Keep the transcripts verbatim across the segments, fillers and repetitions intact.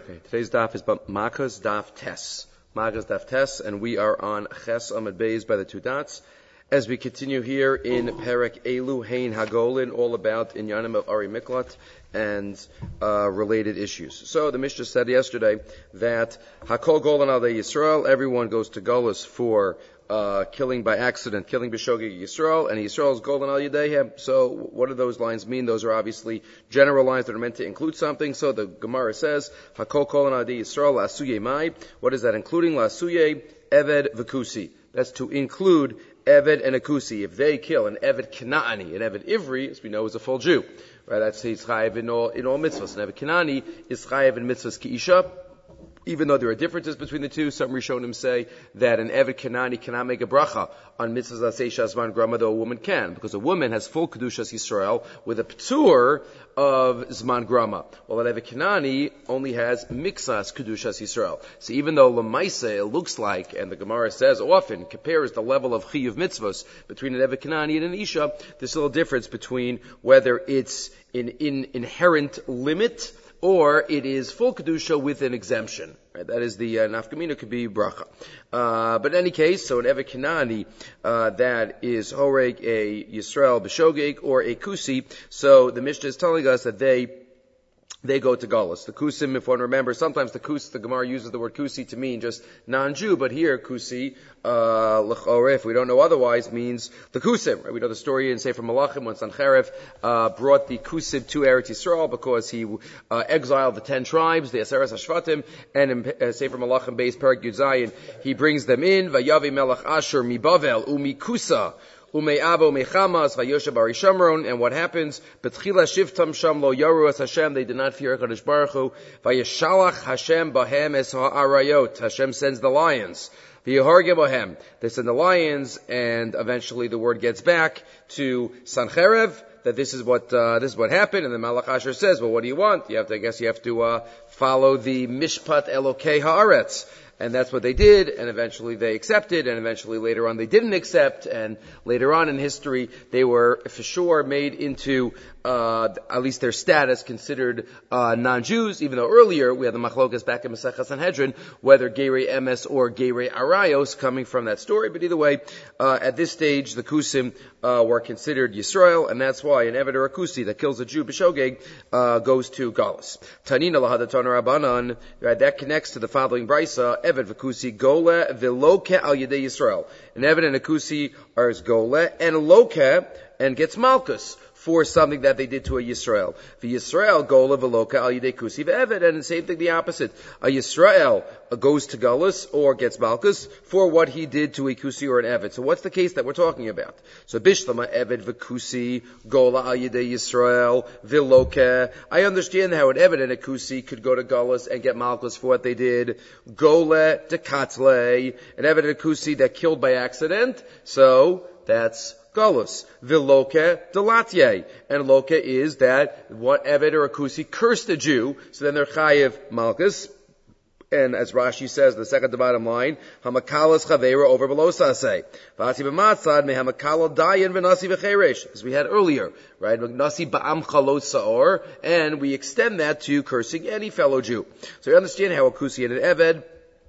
Okay, today's daf is Makas Daf Tes. Makas Daf Tes, and we are on Ches Amud Beis by the two dots. As we continue here in Perek Elu Hein Hagolin, all about Inyanim of Ari Miklat and uh, related issues. So the Mishnah said yesterday that Hakol Golan Al Yisrael, everyone goes to Golus for uh, killing by accident, killing B'Shogeg Yisrael, and Yisrael's Golan Al Yadeihem. So what do those lines mean? Those are obviously general lines that are meant to include something. So the Gemara says, Hakol Golan Al Yisrael La'asuye Mai. What is that including? La'asuye Eved V'Kusi. That's to include Eved and Akusi. If they kill an Eved Kanani, an Eved Ivri, as we know, is a full Jew. Right? That's he's chayiv in all, in all mitzvahs. An Eved Kanani is chayiv in mitzvahs Ki'isha. Even though there are differences between the two, some Rishonim say that an Eved Kanani cannot make a bracha on mitzvahs Aseh Shazman Grama, though a woman can, because a woman has full Kedushas Yisrael with a p'tur of Zman Grama, while an Eved Kanani only has Mixas Kedushas Yisrael. So even though Lamaise it looks like, and the Gemara says often, compares the level of Chiyuv mitzvahs between an Eved Kanani and an Isha, there's a little difference between whether it's an in inherent limit or it is full Kedusha with an exemption. Right? That is the uh, nafkamina could be bracha. Uh, but in any case, so an Eved Kanani, uh, that is Horeg, a Yisrael B'Shogeg, or a Kusi. So the Mishnah is telling us that they They go to Galus. The Kusim, if one remembers, sometimes the Kus, the Gemara uses the word Kusi to mean just non-Jew, but here Kusi, uh, l'choreh, if we don't know otherwise, means the Kusim. Right? We know the story in Sefer Malachim when Sancherib uh, brought the Kusim to Eretz Yisrael because he uh, exiled the ten tribes, the Aseres HaShvatim, and in uh, Sefer Malachim Beis Perek Yud Zayin, he brings them in, Vayavi Melech Asher mi Bavel umi Kusa. Ume'abo mechamas vayosha bari shamron, and what happens? Betchila shivtam sham lo yaru as Hashem. They did not fear Hakadosh Baruch Hu. Vayeshalach Hashem bahem es ha'arayot. Hashem sends the lions. V'yeharge bahem. They send the lions, and eventually the word gets back to Sancherev that this is what uh, this is what happened. And the Malach Asher says, "Well, what do you want? You have to, I guess, you have to uh, follow the Mishpat Elokei Haaretz." And that's what they did, and eventually they accepted, and eventually later on they didn't accept, and later on in history they were for sure made into, uh, at least their status considered, uh, non-Jews, even though earlier we had the machlokas back in Masechah Sanhedrin, whether Gerei Emes or Gerei Arayos coming from that story, but either way, uh, at this stage the Kusim, uh, were considered Yisrael, and that's why an Eved or a Kusi that kills a Jew, B'Shogeg, uh, goes to Galus. Tanina lahadatan Rabbanan, right, that connects to the following brisa, Eved v'kusi gole v'loke al yedei Yisrael. An Eved and a Kusi are as gole, and loke, and gets malchus for something that they did to a Yisrael. The Yisrael gole v'loke al yedei Kusi v'Eved, and the same thing the opposite. A Yisrael goes to Galus or gets malchus for what he did to a Kusi or an Eved. So what's the case that we're talking about? So Bishlama Eved v'kusi gole al yedei Yisrael v'loke. I understand how an Eved and a Kusi could go to Galus and get malchus for what they did. Gole dekatle, an Eved and a Kusi that killed by accident. So that's Galus. Viloke delatye. And loke is that what Eved or a Kusi cursed a Jew, so then they're chayiv malchus. And as Rashi says, the second to bottom line, hamakalas chavera over below saseh. V'ati b'matzad me hamakalo dayan v'nasi v'cheresh, as we had earlier, right? Nasi ba'am chalot sa'or, and we extend that to cursing any fellow Jew. So you understand how a Kusi and an Eved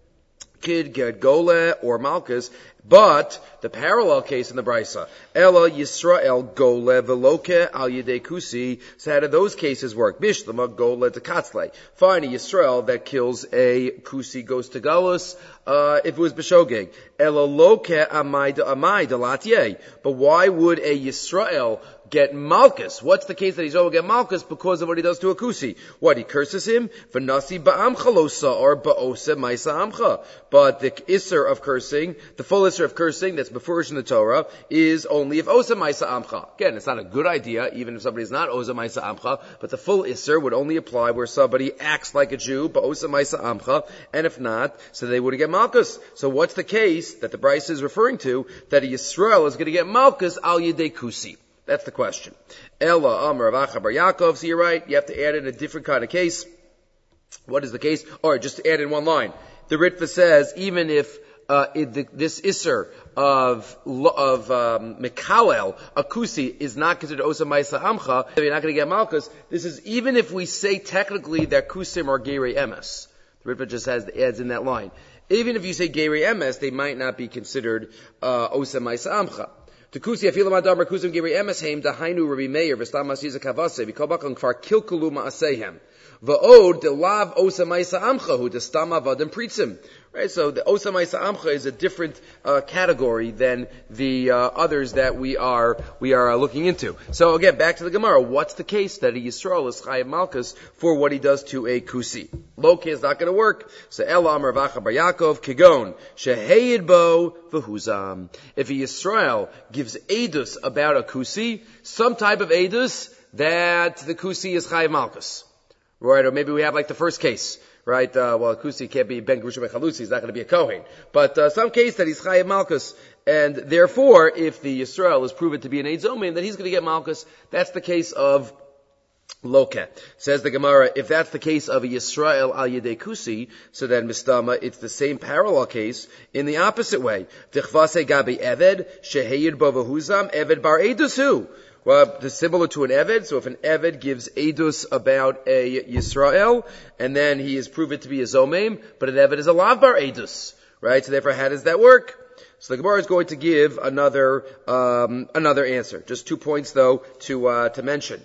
could get gole or malchus, but the parallel case in the Brisa, Ela Yisrael gole veloke al yedei Kusi. So how do those cases work? Bishlama gole dekatzle. Fine, a Yisrael that kills a Kusi goes to Galus, uh, if it was B'Shogeg. Ela loke amai de amai delatye. But why would a Yisrael get malchus? What's the case that he's going to get malchus? Because of what he does to a Kusi. What, he curses him? V'nasi ba'am chalosa or ba'ose maisa amcha. But the isser of cursing, the full isser of cursing that's before in the Torah is only if osa maisa amcha. Again, it's not a good idea, even if somebody's not osa maisa amcha, but the full isser would only apply where somebody acts like a Jew, ba'osa maisa amcha, and if not, so they wouldn't get malchus. So what's the case that the Bryce is referring to, that a Yisrael is going to get malchus al yedei Kusi? That's the question. Ella Amar Rav Acha bar Yaakov. So you're right. You have to add in a different kind of case. What is the case? Or just to add in one line. The Ritva says, even if uh, it, the, this Isser of, of, um, Mekalel, a Kusi, is not considered Osa Maisa Amcha, you're not going to get Malkus. This is even if we say technically that Kusim are Gerei Emes. The Ritva just has the adds in that line. Even if you say Gerei Emes, they might not be considered, uh, Osa Maisa Amcha. Tukusi afilam adam rakusim Gerei Emes heim dahainu Rabbi Meir v'stam masiza kavase v'kol kfar kilkulu ma'asehem v'od de lav osa ma'isa amcha hu de stam avadim pritzim. Right, so the osa ma'isa amcha is a different uh, category than the uh, others that we are we are uh, looking into. So again, back to the Gemara. What's the case that a Yisrael is chayav malchus for what he does to a kusi? Loke is not going to work. So Ela Amar Vacha Bar Yaakov Kigon Shehayid Bo v'Huzam. If a Yisrael gives edus about a kusi, some type of edus that the kusi is chayav malchus, right? Or maybe we have like the first case. Right, uh, well, Kusi can't be Ben Grusha Bechalusi, he's not going to be a Kohen. But, uh, some case that he's Chayav Malkus, and therefore, if the Yisrael is proven to be an Eid Zomin, then he's going to get Malkus. That's the case of Loke. Says the Gemara, if that's the case of a Yisrael al Yedei Kusi, so then Mistama, it's the same parallel case in the opposite way. Tichvase Gabi Eved, Sheheyid Bo V'Huzam, Eved Bar Eidusu. Well, it's similar to an Eved. So if an Eved gives Edus about a Yisrael, and then he is proven to be a Zomim, but an Eved is a Lav Bar Edus, right? So therefore, how does that work? So the Gemara is going to give another, um, another answer. Just two points though to, uh, to mention.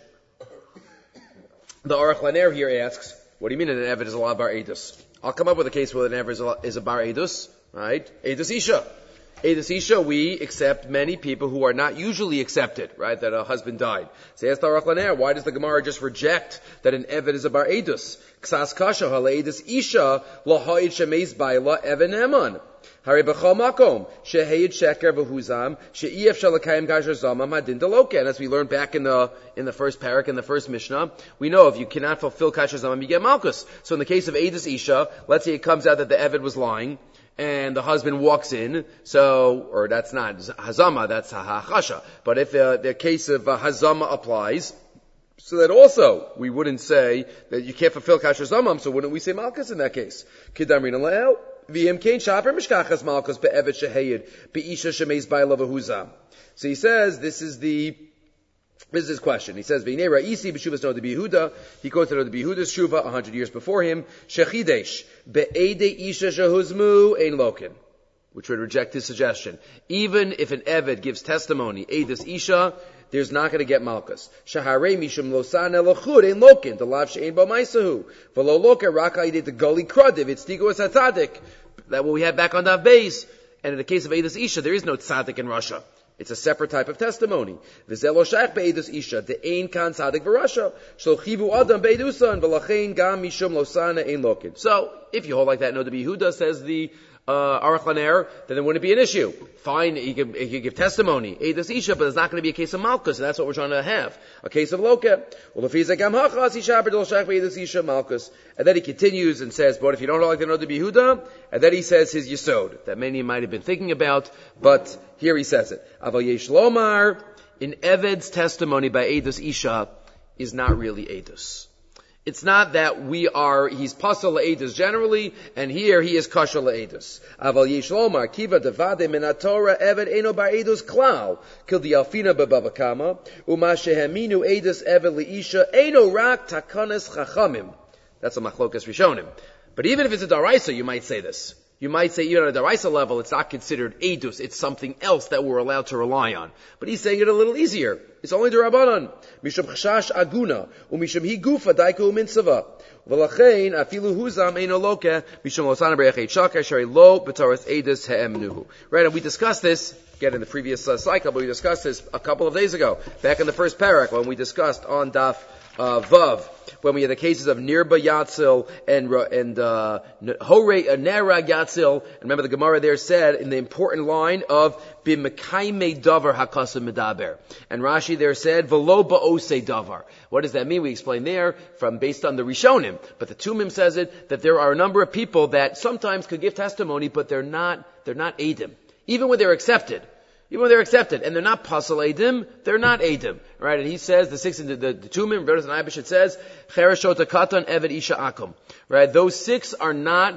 The Aruch Laner here asks, what do you mean an Eved is a Lav Bar Edus? I'll come up with a case where an Eved is a, is a Bar Edus, right? Edus Isha. Edus Isha, we accept many people who are not usually accepted, right? That a husband died. So ask the Aruch Laner, why does the Gemara just reject that an Eved is a Bar Edus? Ksas kasha hale Edus Isha laha'id shemeis baila Even Eman. Hari b'chol makom shehayid sheker v'huzam she'ef shalakayim kasher zamam hadin deloke. And as we learned back in the in the first parak in the first Mishnah, we know if you cannot fulfill kasher zamam, you get malchus. So in the case of Edus Isha, let's say it comes out that the Eved was lying, and the husband walks in, so, or that's not hazama, that's hachasha. But if uh, the case of uh, hazama applies, so that also we wouldn't say that you can't fulfill kasher zamam, so wouldn't we say malchus in that case? Kidamrin alel, v'im kein shaper mishkachas malchus be'evet shehayid, be'isha shemeis ba'ila v'huzam. So he says, this is the This is his question. He says, "V'nei ra'isi b'shuvas no Rabbi Yehuda." He quotes the Rabbi Yehuda's shuva a hundred years before him. Shechidesh be'edei isha shehuzmu ein lokin, which would reject his suggestion. Even if an eved gives testimony, edus isha, there's not going to get malchus. Shaharei mishum losan elachud ein lokin, the lav she'ein bo maisahu, v'lo loka raka idei the goli kradiv itztigo es hatzadik. That what we had back on that base. And in the case of edus isha, there is no tzaddik in Russia. It's a separate type of testimony. V'zelo shaykh be'edus isha, de'ein kan tzaddik v'rasha, shel chivu adam be'edusan, v'lachein gam mishum losana ein lokin. So, if you hold like that, no, the Yehuda says the uh, Aruch Laner, then there wouldn't be an issue. Fine, he can, he can give testimony, edus isha, but it's not going to be a case of malchus, and that's what we're trying to have. A case of loke. Well, if he's a gam hachas, isha b'dol shaykh be'edus isha malchus. And then he continues and says, but if you don't hold like the no, the Yehuda, and then he says his yesod, that many might have been thinking about, but here he says it. Aval yesh lomar, in Eved's testimony by Edus Isha, is not really Edus. It's not that we are, he's pasal Edus generally, and here he is kashal Edus. Aval yesh lomar, kiva devade minatora Eved eno bar Edus klal, kil di alfina bebavakama, uma sheheminu Edus Eved leisha eno rak takanes chachamim. That's a machlokas rishonim. But even if it's a daraisa, you might say this. You might say, even at a daraisa level, it's not considered edus. It's something else that we're allowed to rely on. But he's saying it a little easier. It's only derabanan. Mishum chashash aguna, umishum hi gufa daiku uminsava. V'lachein afilu huzam eino loke, mishum losana berechet shaka, shari lo b'taras edus he'emnuhu. Right, and we discussed this, again in the previous uh, cycle, but we discussed this a couple of days ago, back in the first parak, when we discussed on Daf Uh, Vav, when we had the cases of Nirba Yatzil and, and, uh, Hore, uh, Nerag Yatzil, and remember the Gemara there said in the important line of B'mekaime Davar Hakasa Medaber. And Rashi there said, V'lo Ba'ose Davar. What does that mean? We explained there from based on the Rishonim. But the Tumim says it, that there are a number of people that sometimes could give testimony, but they're not, they're not Eidim. Even when they're accepted. Even when they're accepted, and they're not pasal edim, they're not edim, right? And he says the six, the, the, the Tumim, Rodas and Ibish, it says Chereshot Katan Eved Isha Akum, right? Those six are not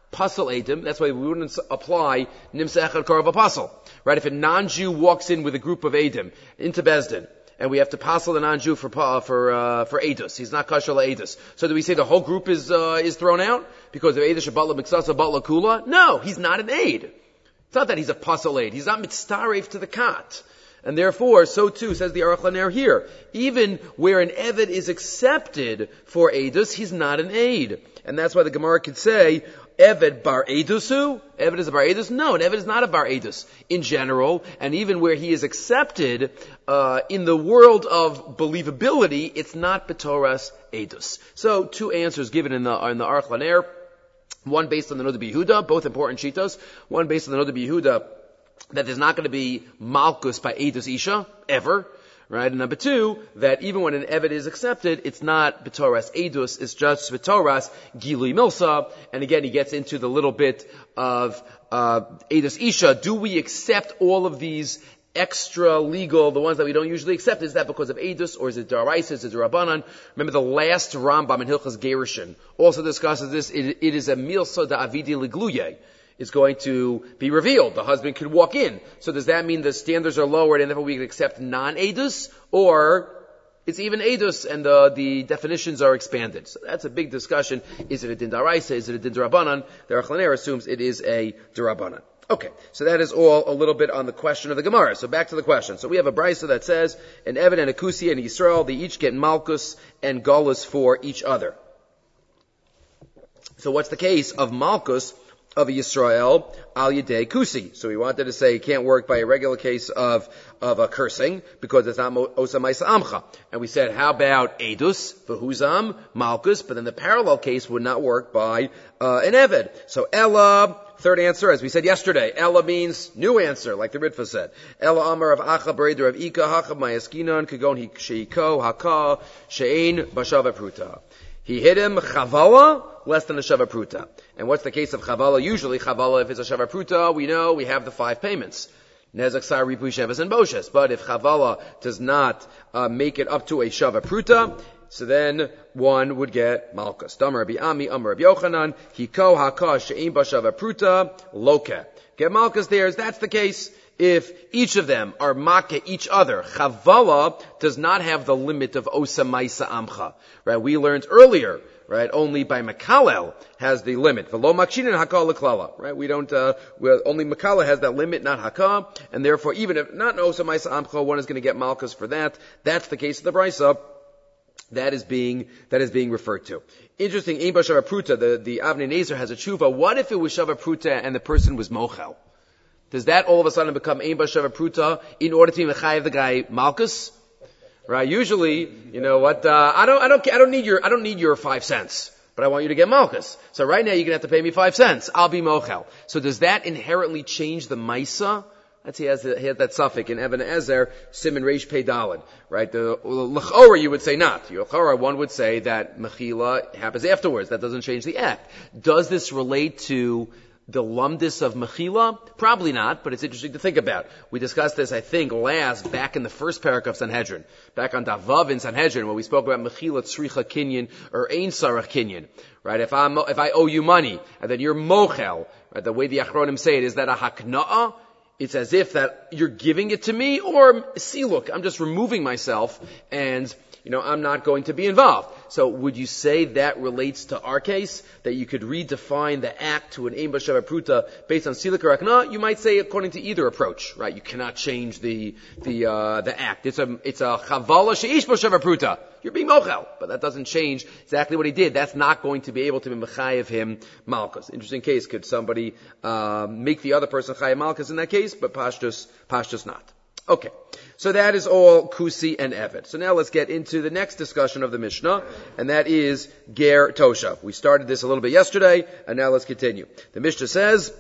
pasal edim. That's why we wouldn't apply nimsa echad karav pasal. Right? If a non-Jew walks in with a group of edim into Bezdin, and we have to pasal the non-Jew for for uh, for edus, he's not kosher la edus. So do we say the whole group is uh, is thrown out because of edus shabatla miksasa batla kula? No, he's not an aid. It's not that he's a pasal aid. He's not mitzaref to the kat. And therefore, so too, says the Aruch LaNer here, even where an Eved is accepted for Eidus, he's not an aid. And that's why the Gemara could say, Eved bar Eidusu? Eved is a bar Eidus? No, an Eved is not a bar Eidus in general. And even where he is accepted, uh, in the world of believability, it's not B'Toras Eidus. So, two answers given in the, in the Aruch LaNer. One based on the Noda B'Yehuda, both important shitos. One based on the Noda B'Yehuda, that there's not going to be malchus by Eidus Isha, ever, right? And number two, that even when an Eved is accepted, it's not B'Toras Eidus, it's just B'Toras Gilui Milsa. And again, he gets into the little bit of, uh, Eidus Isha. Do we accept all of these extra legal, the ones that we don't usually accept? Is that because of Eidus, or is it Daraisa, is it Darabanan? Remember the last Rambam in Hilchas Gerushin also discusses this. It, it is a Milsa da Avidi Ligluye. Is going to be revealed. The husband could walk in. So does that mean the standards are lowered and therefore we can accept non-edus? Or it's even edus and the, the definitions are expanded? So that's a big discussion. Is it a din daraisa? Is it a din darabanan? The Aruch LaNer assumes it is a darabanan. Okay, so that is all a little bit on the question of the Gemara. So back to the question. So we have a brisa that says an Eved and a Kusi and Yisrael, they each get Malkus and Galus for each other. So what's the case of Malkus of a Yisrael al yedei kusi? So we wanted to say it can't work by a regular case of of a cursing because it's not osa maisa amcha. And we said, how about edus v'huzam malkus? But then the parallel case would not work by uh, an eved. So ella, third answer, as we said yesterday, ella means new answer, like the Ritva said. Ella amar of acha bereder of ika hachav mayaskinon kagon hi sheiko haka she'ein bashava pruta. He hit him chavala, less than a shava pruta. And what's the case of chavala? Usually chavala, if it's a shava pruta, we know we have the five payments. Nezak, sar, ripu, sheves, and boshes. But if chavala does not uh, make it up to a shava pruta, so then one would get malchus. Damar Rabbi Ami, Amar Rabbi Yochanan, hiko haka she'im b'shava pruta, loke. Get malchus there. That's the case. If each of them are make each other, chavala does not have the limit of osa maisa amcha. Right? We learned earlier, right? Only by makalel has the limit. V'lo makshinin hakal leklala. Right? We don't. Uh, we're, only makalel has that limit, not hakah, and therefore, even if not osa maisa amcha, one is going to get malchus for that. That's the case of the brisa. That is being that is being referred to. Interesting. Ein ba shava pruta. The the Avnei Nezer has a tshuva. What if it was shava pruta and the person was mochel? Does that all of a sudden become ein ba shava pruta in order to mechayev the guy malchus? Right? Usually, you know what? Uh, I don't, I don't, I don't need your, I don't need your five cents, but I want you to get malchus. So right now you're gonna have to pay me five cents. I'll be mochel. So does that inherently change the maisa? That's he has, the, he has that suffix in Eben Ezer, Simon Reish Pei Daled. Right? The l'chora you would say not. L'chora one would say that mechila happens afterwards. That doesn't change the act. Does this relate to the lumdis of mechila? Probably not, but it's interesting to think about. We discussed this, I think, last, back in the first parak of Sanhedrin. Back on Davav in Sanhedrin, when we spoke about mechila tzricha kinyan, or ein sarach kinyan. Right? If I'm, if I owe you money, and then you're mochel, right? The way the Achronim say it, is that a hakna'ah? It's as if that you're giving it to me, or, see look, I'm just removing myself, and, you know, I'm not going to be involved. So would you say that relates to our case? That you could redefine the act to an ein ba shava pruta based on silik or akna? You might say according to either approach, right? You cannot change the, the, uh, the act. It's a, it's a chavala she'ish ba shava pruta. You're being mochel. But that doesn't change exactly what he did. That's not going to be able to be mechayev him malchus. Interesting case. Could somebody, uh, make the other person chayev malchus in that case? But pashtus, pashtus not. Okay. So that is all Kusi and Eved. So now let's get into the next discussion of the Mishnah, and that is Ger Toshav. We started this a little bit yesterday, and now let's continue. The Mishnah says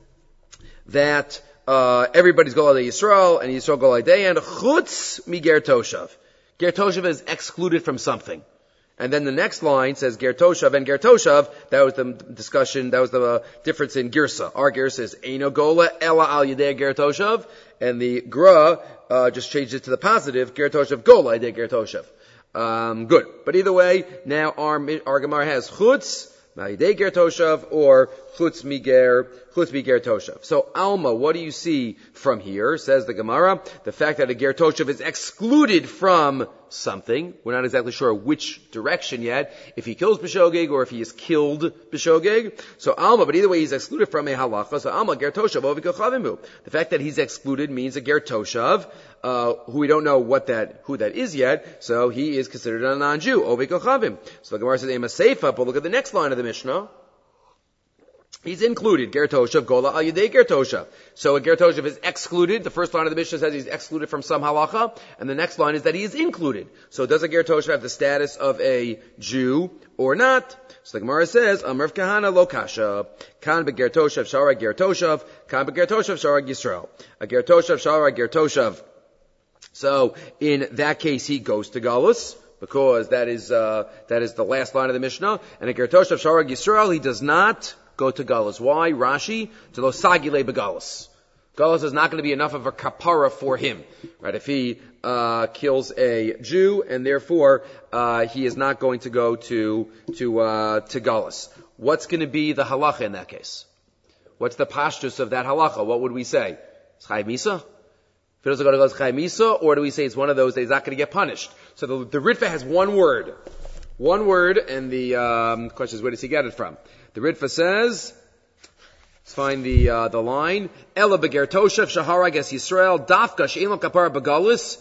that uh everybody's Golai Yisrael, and Yisrael Golai Dayan, Chutz mi Ger Toshav. Ger Toshav is excluded from something. And then the next line says Ger Toshav and Ger Toshav. That was the discussion, that was the uh, difference in Girsa. Our Girsa is Eino Gola Ela Al Yedei Ger Toshav, and the Gra uh, just changed it to the positive, Ger Toshav Gola Yedei Ger Toshav. Um, good. But either way, now our, our Gemara has Chutz Ma'idei ger toshav, or chutz miger, chutz miger toshav. So Alma, what do you see from here? Says the Gemara, the fact that a ger toshav is excluded from something. We're not exactly sure which direction yet. If he kills b'shogeg or if he is killed b'shogeg. So Alma, but either way he's excluded from a halacha. So Alma ger toshav ovik chavimu. The fact that he's excluded means a ger toshav, uh, who we don't know what that, who that is yet. So he is considered a non-Jew. Ovik chavim. So the Gemara says ema seifa, but look at the next line of the Mishnah. He's included. Ger toshav gola al yedei ger toshav. So a ger toshav is excluded. The first line of the Mishnah says he's excluded from some halacha, and the next line is that he is included. So does a ger toshav have the status of a Jew or not? So the Gemara says, Amr Kahana lo kasha, kan beger toshav shara ger toshav, kan beger toshav shara Yisrael. A ger toshav shara ger toshav. So in that case, he goes to Galus, because that is uh, that is the last line of the Mishnah. And a ger toshav shara Yisrael, he does not go to Galus. Why? Rashi, to lo sagile begalus. Galus is not going to be enough of a kapara for him, right? If he uh, kills a Jew, and therefore uh, he is not going to go to to uh, to Galus. What's going to be the halacha in that case? What's the pashtus of that halacha? What would we say? It's Chayav Misa? If he doesn't go to Galus, Chayav Misa, or do we say it's one of those that he's not going to get punished? So the, the Ritva has one word, one word, and the um, question is, where does he get it from? The Ritva says, let's find the uh, the line. Ela beger toshav shahara ges Yisrael dafka she'en lo kapara begalus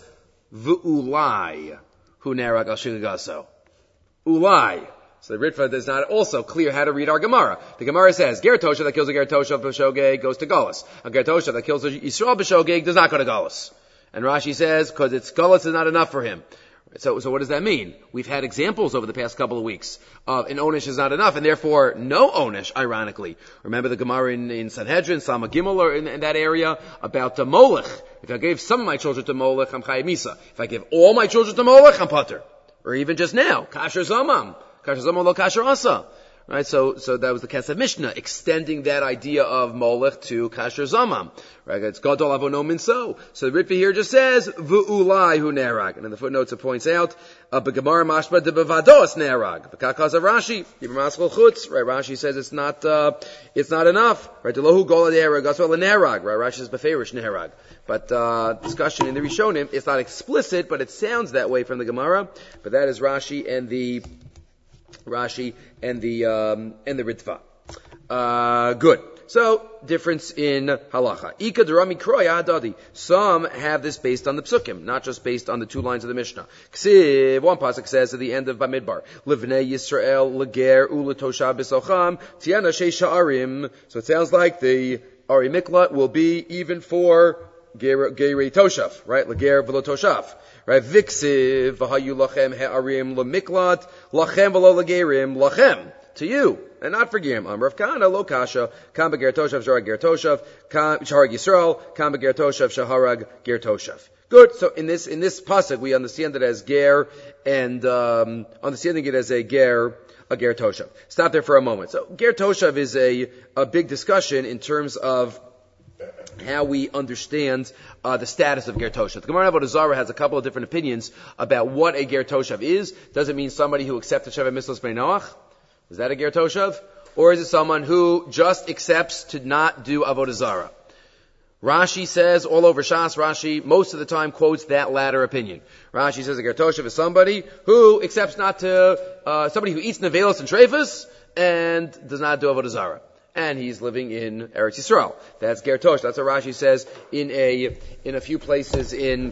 v'ulai hu nerag al shigagaso. Ulai. So the Ritva is not also clear how to read our Gemara. The Gemara says, ger toshav that kills a ger toshav b'shogeg goes to Galus. A ger toshav that kills a Yisrael b'shogeg does not go to Galus. And Rashi says, because it's Galus is not enough for him. So, so what does that mean? We've had examples over the past couple of weeks of an onish is not enough, and therefore no onish, ironically. Remember the Gemara in, in Sanhedrin, Sama Gimel, or in, in that area, about the Molech. If I gave some of my children to Molech, I'm Chayav Misa. If I give all my children to Molech, I'm Pater. Or even just now, Kasher Zamam. Kasher Zamam lo Kasher Asa. Right, so, so that was the Kesef Mishnah, extending that idea of Molech to Kasher Zamam. Right, it's Gadol Avono Minso. So the Ritva here just says, V'ulai hu nerag. And in the footnotes it points out, B'gemara mashma de bevados nerag. V'kakas of Rashi, Yibamaskal Chutz. Right, Rashi says it's not, uh, it's not enough. Right, Delohu gola nerag, as well a nerag. Right, Rashi says beferish nerag. But, uh, discussion in the Rishonim, it's not explicit, but it sounds that way from the Gemara. But that is Rashi and the, Rashi and the um, and the Ritva. Uh, good. So difference in halacha. Ika derami kroya adadi. Some have this based on the psukim, not just based on the two lines of the Mishnah. Ksiv, one pasuk says at the end of Bamidbar, Livnei Yisrael leger uletosha bisocham tiana sheisha arim. So it sounds like the Ari Miklat will be even for Gerei Toshav, right? Leger v'lo Toshav. Right? Viksiv v'hayu lachem ha'arim l'miklat lachem v'lo legerim lachem. To you, and not for Gerim. Amr of Kana lo kasha, kam beger toshav sharag ger toshav, sharag Yisrael, kam beger toshav shaharag ger toshav. Good. So in this in this pasuk we understand it as ger and um, understanding it as a ger a ger toshav. Stop there for a moment. So ger toshav is a a big discussion in terms of how we understand uh, the status of ger toshav. The Gemara Avodah Zarah has a couple of different opinions about what a ger toshav is. Does it mean somebody who accepted Sheva Mitzvos Bnei Noach? Is that a ger toshav? Or is it someone who just accepts to not do Avodah Zarah? Rashi says, all over Shas, Rashi most of the time quotes that latter opinion. Rashi says a ger toshav is somebody who accepts not to, uh, somebody who eats nevelos and treifas and does not do Avodah Zarah. And he's living in Eretz Yisrael. That's ger toshav. That's what Rashi says in a, in a few places in,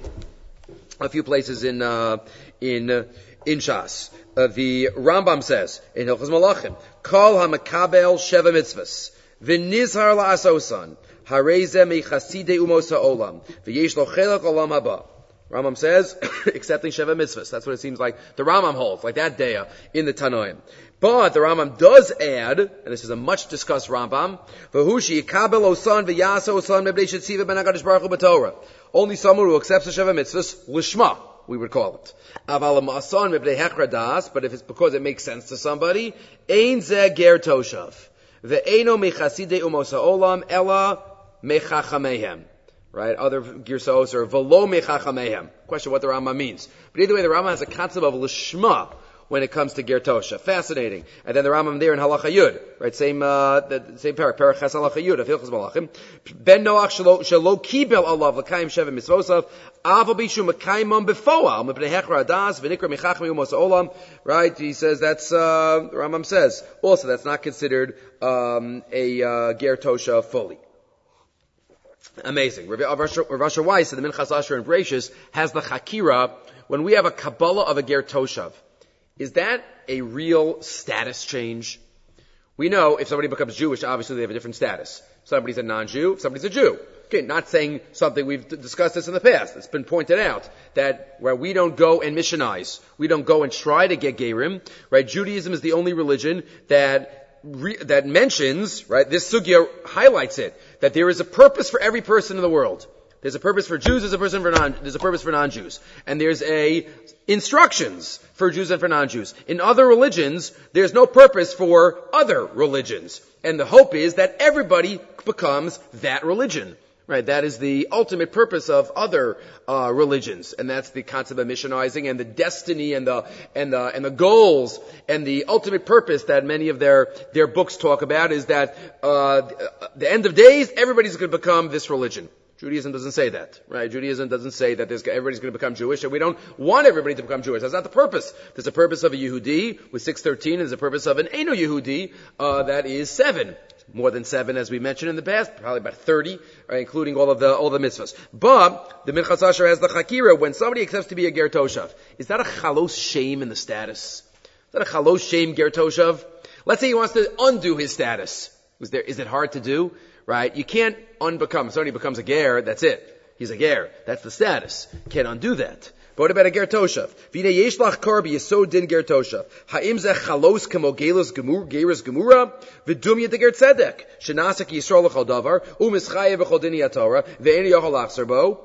a few places in, uh, in, uh, in Shas. Uh, the Rambam says in Hilchos Malachim, Kol hamakabel sheva mitzvahs, v'nizhar la'asosan, hareze mechasidei umos ha'olam, v'yesh lo chelak olam haba. Rambam says, accepting sheva mitzvahs. That's what it seems like the Rambam holds, like that day in the Tanoim. But the Rambam does add, and this is a much discussed Rambam, v'hu she'yikabel osan v'yasa osan mebnei shetziva ben HaKadosh Baruch Hu b'Torah. Only someone who accepts the sheva mitzvahs, lishma, we would call it. But if it's because it makes sense to somebody, ein zeh ger toshav. Ve'eno mechasidei umos ha'olam ela mechachamehem. Right? Other girsos are velo mechachamehem. Question what the Rambam means. But either way, the Rambam has a concept of lishma. when it comes to Ger Toshav. Fascinating. And then the Rambam there in Halacha Yud, right? Same, uh, the same parak, parak Ches Halacha Yud of Hilchos Malachim. Ben Noach shelo, shelo kibel alav l'kayim sheva mitzvosav, aval bishu mekaymam befoal, mepnei hechra adas, v'nikra michachmi umos olam. Right? He says that's, uh, the Rambam says, also that's not considered, um, a, uh, Ger Toshav fully. Amazing. Rav Asher Weiss in the Minchas Asher and Bereshis has the Chakira when we have a Kabbalah of a Ger Toshav. Is that a real status change? We know if somebody becomes Jewish, obviously they have a different status. Somebody's a non-Jew, somebody's a Jew. Okay, not saying something, we've discussed this in the past. It's been pointed out that where we don't go and missionize, we don't go and try to get Gerim, right? Judaism is the only religion that Re, that mentions, right, this sugya highlights it, that there is a purpose for every person in the world. There's a purpose for Jews, there's a person for non, there's a purpose for non-Jews. And there's a instructions for Jews and for non-Jews. In other religions, there's no purpose for other religions. And the hope is that everybody becomes that religion. Right, that is the ultimate purpose of other uh, religions, and that's the concept of missionizing and the destiny and the and the and the goals and the ultimate purpose that many of their their books talk about is that uh, the end of days everybody's going to become this religion. Judaism doesn't say that, right? Judaism doesn't say that there's, everybody's going to become Jewish, and we don't want everybody to become Jewish. That's not the purpose. There's a purpose of a Yehudi with six thirteen, and there's a purpose of an Eino Yehudi uh, that is seven. More than seven, as we mentioned in the past, probably about thirty, right, including all of the all the mitzvahs. But the Minchas Asher has the Chakira. When somebody accepts to be a Ger Toshav, is that a chalos shame in the status? Is that a chalos shame Ger Toshav? Let's say he wants to undo his status. Is there? Is it hard to do? Right? You can't unbecome. If somebody becomes a ger, that's it. He's a ger. That's the status. Can't undo that. But what about a ger toshav? V'nei yesh lach kor b'yesod din ger toshav. Ha'im zeh chalos kamo gelos gemur, geras gemura, v'dum yed ger tzedek. Shenasek yisrael l'chol davar, u'mischayev v'chol dini haTorah, v'ein yochol lachzer bo.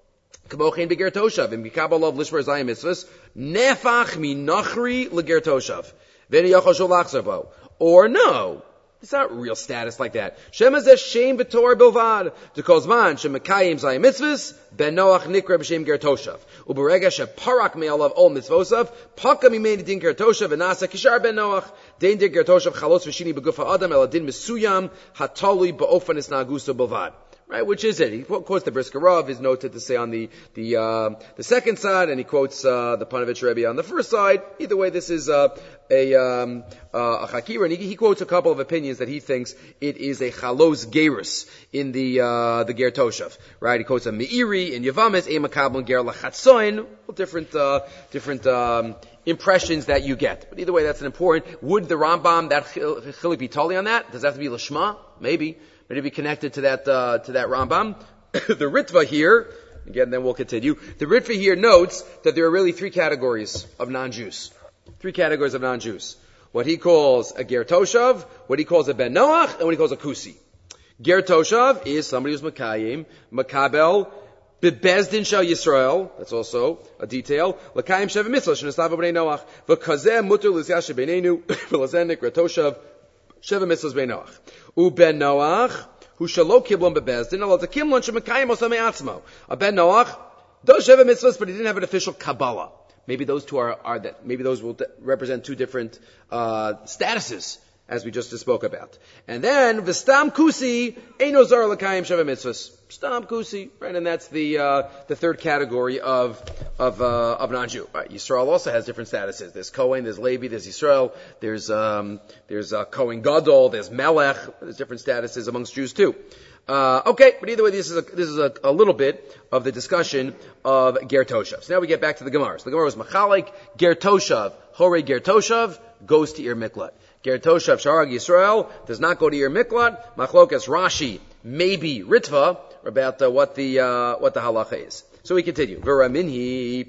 Kamo chen b'ger toshav. Im yikabal lov lishmer zayim mitzvahs, nefach minachri l'ger toshav. V'ein yochol shol lachzer bo. Or no. It's not real status like that. Shema zeh shem b'torah bilvad. To kozman shemekayim zayim mitzvahs, ben Noach nikra b'shem ger toshav. Uberega sheparak me'alav ol mitzvosav, paka mimeni din ger toshav v'nasa kishar ben Noach. Dein din ger toshav chalos v'shini b'gufa adam el adin mesuyam hatali ba'ofan isnaguso bilvad. Right, which is it? He quotes the Brisker Rav, is noted to say on the the uh, the second side, and he quotes uh, the Panovich Rebbe on the first side. Either way, this is uh, a um, uh, a chakira, and he, he quotes a couple of opinions that he thinks it is a chalos gerus in the uh, the ger toshav. Right, he quotes a meiri in Yavamis, a makabel ger lachatzoin. Different uh, different um, impressions that you get, but either way, that's an important. Would the Rambam that chilik be totally on that? Does that have to be lishma? Maybe. Maybe be connected to that, uh, to that Rambam. The Ritva here, again, then we'll continue. The Ritva here notes that there are really three categories of non-Jews. Three categories of non-Jews. What he calls a Ger Toshav, what he calls a Ben Noach, and what he calls a Kusi. Ger Toshav is somebody who's Makayim, Makabel, Bebezdin Shal Yisrael, that's also a detail. Lakayim Sheva Mitzvah, Shenestav B'nei Noach, V'kazeh Mutter L'ziyah Shebeneinu, V'lazenik Ger Toshav, Sheva Mitzvahs Ben Noach. U Ben Noach, who shalo kiblon bebezdin, alot a kimlon shemekayim osam me'atzmo. A Ben Noach does Sheva Mitzvahs, but he didn't have an official Kabbalah. Maybe those two are, are that, maybe those will represent two different, uh, statuses, as we just spoke about. And then, V'stam Kusi, Eino Zar L'kayim Sheva Mitzvahs. Stam Kusi, right? And that's the, uh, the third category of, of, uh, of non-Jew. Right? Yisrael also has different statuses. There's Kohen, there's Levi, there's Yisrael, there's, um, there's, uh, Kohen Gadol, there's Melech, there's different statuses amongst Jews too. Uh, okay, but either way, this is a, this is a, a little bit of the discussion of Ger Toshav. So now we get back to the Gemara. So the Gemara was Machalik, Ger Toshav, Hore Ger Toshav, goes to Ir Miklat. Ger Toshav Sharag Yisrael does not go to Ir Miklat. Machlokas Rashi, maybe Ritva, about uh, what the uh, what the halacha is. So we continue. V'raminhi.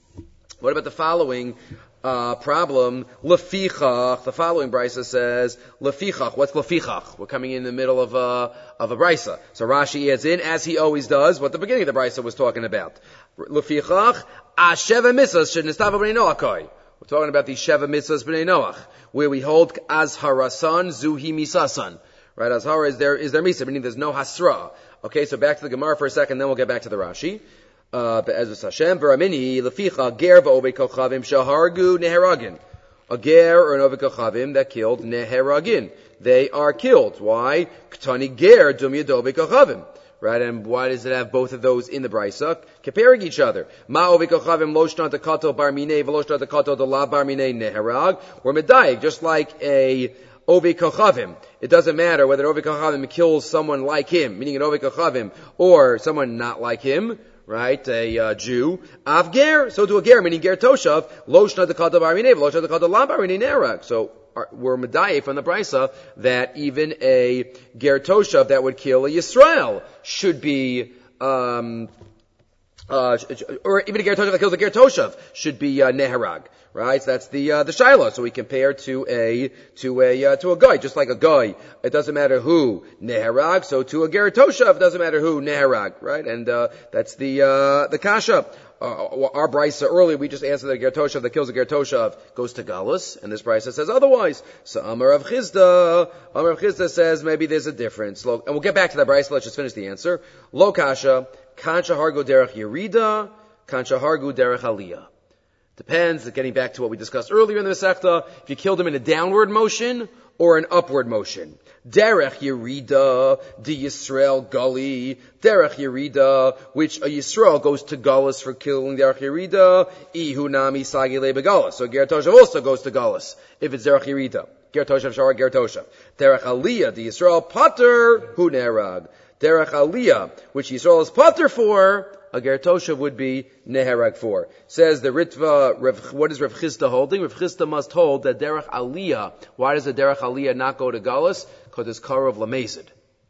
What about the following uh, problem? Lefichach. The following brisa says lefichach. What's lefichach? We're coming in the middle of a of a brisa. So Rashi adds in, as he always does, what the beginning of the brisa was talking about. Lefichach asheva mitzvahs shenestav b'nei Noach. We're talking about the sheva mitzvahs b'nei Noach, where we hold as harasan zuhi misasan. Right, Azhara is there, is there misa, meaning there's no hasra. Okay, so back to the Gemara for a second, then we'll get back to the Rashi. Uh, Be'ezus Hashem, V'ramini, Leficha, Ger v'obei kochavim, Shahargu neheragin. a ger or an ovik kochavim that killed neheragin. They are killed. Why? Ktani ger dum yadovik kochavim. Right, and why does it have both of those in the brisa? Comparing each other. Ma ovik kochavim lo shna dekato bar minei v'lo shna dekato de la bar minei neherag. Or medayik, just like a ovik kochavim. It doesn't matter whether ovik kochavim kills someone like him, meaning an ovik kochavim, or someone not like him. Right, a uh, Jew. Avger, so to a ger, meaning ger toshav, lo shna dekato bar minei v'lo shna dekato la bar minei neherag. So we're medaye from the brisa that even a ger toshav that would kill a Yisrael should be, um, uh, or even a ger toshav that kills a ger toshav should be uh, neherag. Right, so that's the uh, the shiloh. So we compare to a to a uh, to a guy, just like a guy. It doesn't matter who neherag. So to a ger toshav, it doesn't matter who neherag. Right, and uh, that's the uh, the kasha. Uh, our brisa earlier, we just answered that a ger toshav that kills a ger toshav goes to galus, and this brisa says otherwise. So Amar Rav Chizda, Amar Rav Chizda says maybe there's a difference. And we'll get back to that brisa. Let's just finish the answer. Lo kasha, kancha hargu derech yerida, kancha hargu derech aliyah. Depends, getting back to what we discussed earlier in the Masechta, if you killed him in a downward motion or an upward motion. Derech Yerida, di Yisrael Gali, Derech Yerida, which a Yisrael goes to Galus for killing Derech Yerida, Ihu Nami Sagile Begalus. So Ger Toshav also goes to Galus, if it's Derech Yerida. Ger Toshav Shara Ger Toshav. Derech Aliyah, di Yisrael Pater, Hu Nerag. Derech Aliyah, which Yisrael is Pater for, a ger toshav would be neherag for. Says the Ritva, Rev, what is Rav Chizda holding? Rav Chizda must hold that derech aliyah. Why does the derech aliyah not go to galus? Because it's karav lamezid.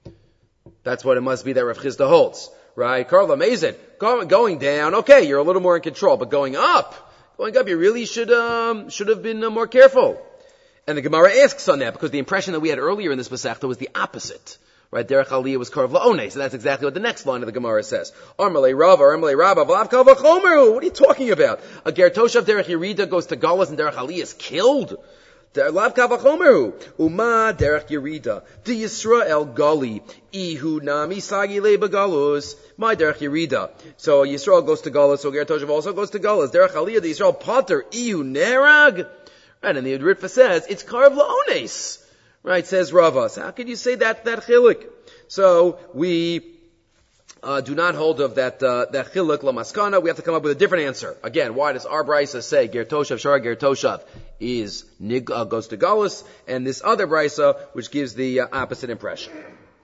That's what it must be that Rav Chizda holds. Right? Karav lamezid. Go, going down, okay, you're a little more in control. But going up, going up, you really should, um, should have been uh, more careful. And the Gemara asks on that, because the impression that we had earlier in this Masechta was the opposite. Right, derech aliyah was karav la'oneh, so that's exactly what the next line of the Gemara says. Armalei Rava, Armalei Rabba, v'lav kal v'chomeru. What are you talking about? A ger toshav derech yerida goes to galus and derech aliyah is killed. Lav kal v'chomeru. Uma derech yerida. Di Yisrael gali. Ihu nami sagile begalus. My derech yerida. So Yisrael goes to galus, so ger toshav also goes to galus. Derech aliyah, the Yisrael pater. Ihu nerag. Right, and the Ritva says, it's karav la'ones. Right, says Rava. So how can you say that, that chilik? So, we, uh, do not hold of that, uh, that chilik lamaskana. We have to come up with a different answer. Again, why does our brisa say, ger toshav, shara ger toshav, is, nig, uh, goes to galus, and this other brisa, which gives the uh, opposite impression.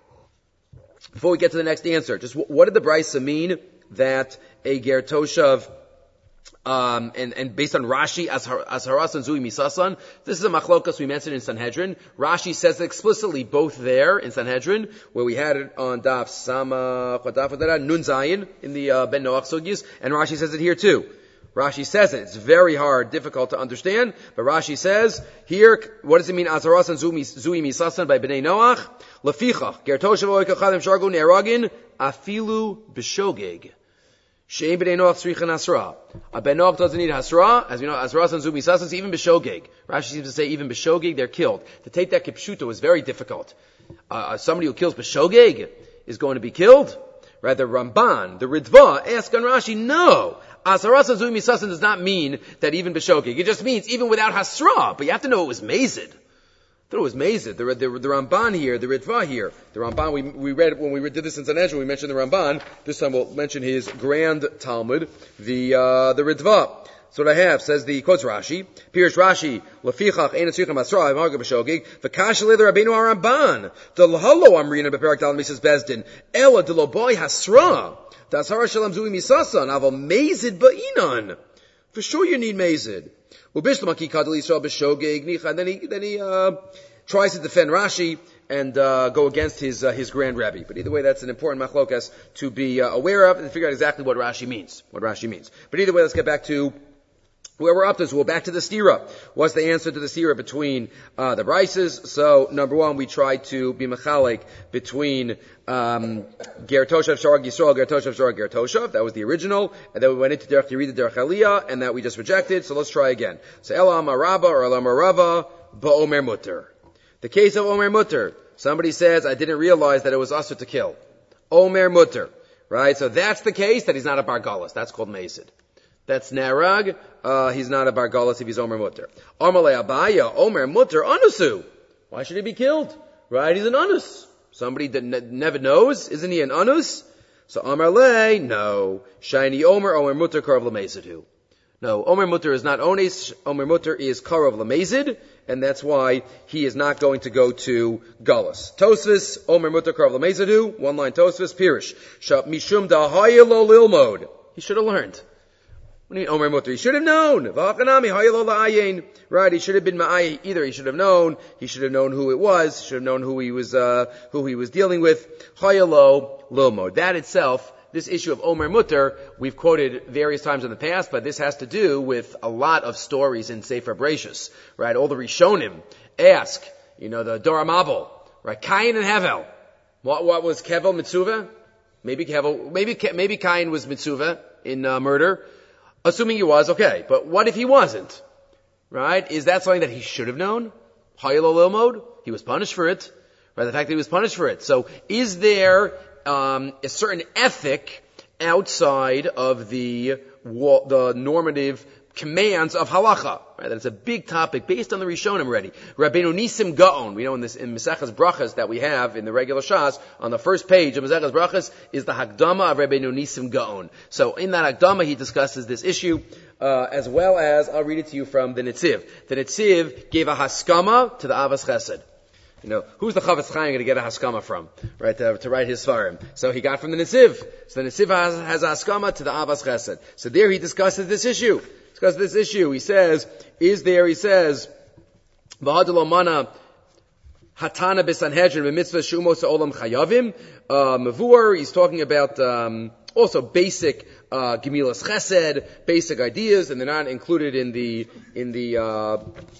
Before we get to the next answer, just w- what did the brisa mean that a ger toshav, Um, and, and based on Rashi, as Haras and Zui Misasan, this is a machlokas we mentioned in Sanhedrin. Rashi says it explicitly both there in Sanhedrin, where we had it on Daf Sama, Nun Zayin, in the uh, Ben Noach Sugis, and Rashi says it here too. Rashi says it. It's very hard, difficult to understand, but Rashi says, here, what does it mean, Azaras and Zui Misasan by Bnei Noach? Lefichach, Gertoshav Oikachadim Shargun Eragin, Afilu B'Shogeg. Shein b'nei Noach tzrichin hasra. A ben Noach doesn't need hasra, as we know, hasra and zumi sasas, even b'shogeg. Rashi seems to say even b'shogeg, they're killed. To take that kipshuto is very difficult. Uh, somebody who kills b'shogeg is going to be killed. Rather, Ramban, the Ritva, ask on Rashi, no. Hasra and zumi sasas does not mean that even b'shogeg. It just means even without hasra, but you have to know it was mazid. I thought it was mazid. The, the, the Ramban here, the Ritva here. The Ramban, we, we read, when we did this in Sanhedrin, we mentioned the Ramban. This time we'll mention his grand Talmud, the, uh, the Ritva. So what I have, says the, quotes Rashi, Pirish Rashi, Lefichach, Ein Tzrichim Asra, Marga B'Shogeg, V'kash Le Rabbeinu HaRamban, D'L'Halo Amrina B'Perak Dal Misas Bezdin, Ela D'Loboy Hasra, D'Asara Shalom Zui Misasan, Aval Mazid Ba'inan. For sure you need Mazid. And then he, then he, uh, tries to defend Rashi and, uh, go against his, uh, his grand rabbi. But either way, that's an important machlokas to be, uh, aware of and figure out exactly what Rashi means. What Rashi means. But either way, let's get back to where we're up to. So we're back to the stira. What's the answer to the stira between, uh, the brises? So, number one, we tried to be mechalek between, um, Ger Toshav, Sharag Yisrael, Ger Toshav, Sharag Ger Toshav. That was the original. And then we went into Derech Yerida, Derech Aliyah, and that we just rejected. So let's try again. So, Ela Amarava or Ela Amarava, Ba'omer Mutter. The case of Omer Mutter. Somebody says, I didn't realize that it was usher to kill. Omer Mutter. Right? So that's the case that he's not a Bar Galus. That's called Mazid. That's narag. Uh, he's not a bar galus if he's Omer Mutter. Amalei Abaya, Omer Mutter, anusu. Why should he be killed? Right? He's an anus. Somebody that ne- never knows. Isn't he an anus? So Amar Le, no. Shiny Omer, Omer Mutter, Karav Lamezid. No, Omer Mutter is not ones. Omer Mutter is Karav Lamezid, and that's why he is not going to go to Galus. Tosfos, Omer Mutter, Karav Lamezid. One line Tosfos, Pirish. Mishum Dahayelo Lilmod. He should have learned. What do you mean, Omer Mutter? He should have known. V'hakanami Hayelo La'ayin. Right, he should have been Ma'ay. Either he should have known, he should have known who it was, should have known who he was, uh, who he was dealing with. Hayelo Lilmod. That itself, this issue of Omer Mutter, we've quoted various times in the past, but this has to do with a lot of stories in Sefer Bereshis, right? All the Rishonim ask, you know, the Dor HaMabul, right? Cain and Hevel. What, what was Kevel Mitzuvah? Maybe Kevel, maybe, maybe Cain was Mitzuvah in uh, murder. Assuming he was, okay. But what if he wasn't? Right? Is that something that he should have known? Hayelo Lilmod? He was punished for it. Right? The fact that he was punished for it. So, is there um, a certain ethic outside of the the normative commands of halacha? Right? That's a big topic based on the Rishonim already. Rabbeinu Nisim Gaon, we know in this in Mesechas Brachas that we have in the regular Shas, on the first page of Mesechas Brachas is the Hakdama of Rabbeinu Nisim Gaon. So in that Hakdama he discusses this issue, uh, as well as, I'll read it to you from the Netziv. The Netziv gave a haskama to the Avas Chesed. You know, who's the Chavetz Chaim going to get a haskama from, right, to, to write his Svarim? So he got from the Netziv. So the Netziv has, has a haskama to the Avas Chesed. So there he discusses this issue. Discuss this issue. He says, is there, he says, V'hadalo mana hatana b'sanhedrin b'mitzvah shumos olam chayavim. Mavur, he's talking about um, also basic uh, gemilas chesed, basic ideas, and they're not included in the in the uh,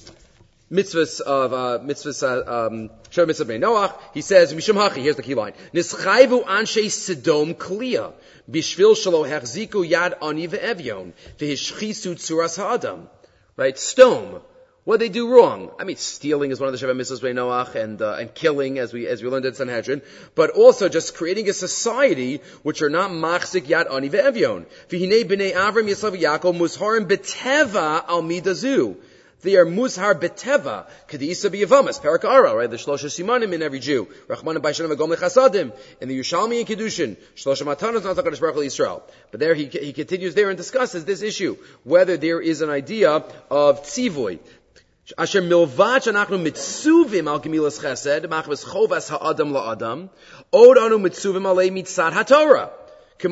mitzvahs of uh, mitzvahs uh, um, Shor Mitzvah Bnei Noach. He says, Mishum Hachi. Here's the key line: Nischayvu anshe Sedom kliya bishvil shelo hechziku yad ani ve'evyon v'hishchisu tzuras ha'adam. Right? Stone. What they do wrong? I mean, stealing is one of the Sheva Mitzvahs Bnei Noach, and uh, and killing, as we as we learned at Sanhedrin, but also just creating a society which are not machzik yad ani ve'evyon. V'hinei bnei Avram Yisrael v'Yaakov musharim beteva al midazu. They are muzhar beteva, kedisa b'yavamas, parakara, right? The shlosha simanim in every Jew. Rachmanim b'Hashem v'gom lechasadim. In the Yerushalmi and Kedushin, shlosha matanos not HaKadosh Baruch Hu Yisrael. But there he, he continues there and discusses this issue, whether there is an idea of tzivui. Asher milvad shanachnu mitzuvim al gemilas chesed, machvas chovas ha'adam la'adam, od anu mitzuvim alei mitzad ha'torah. So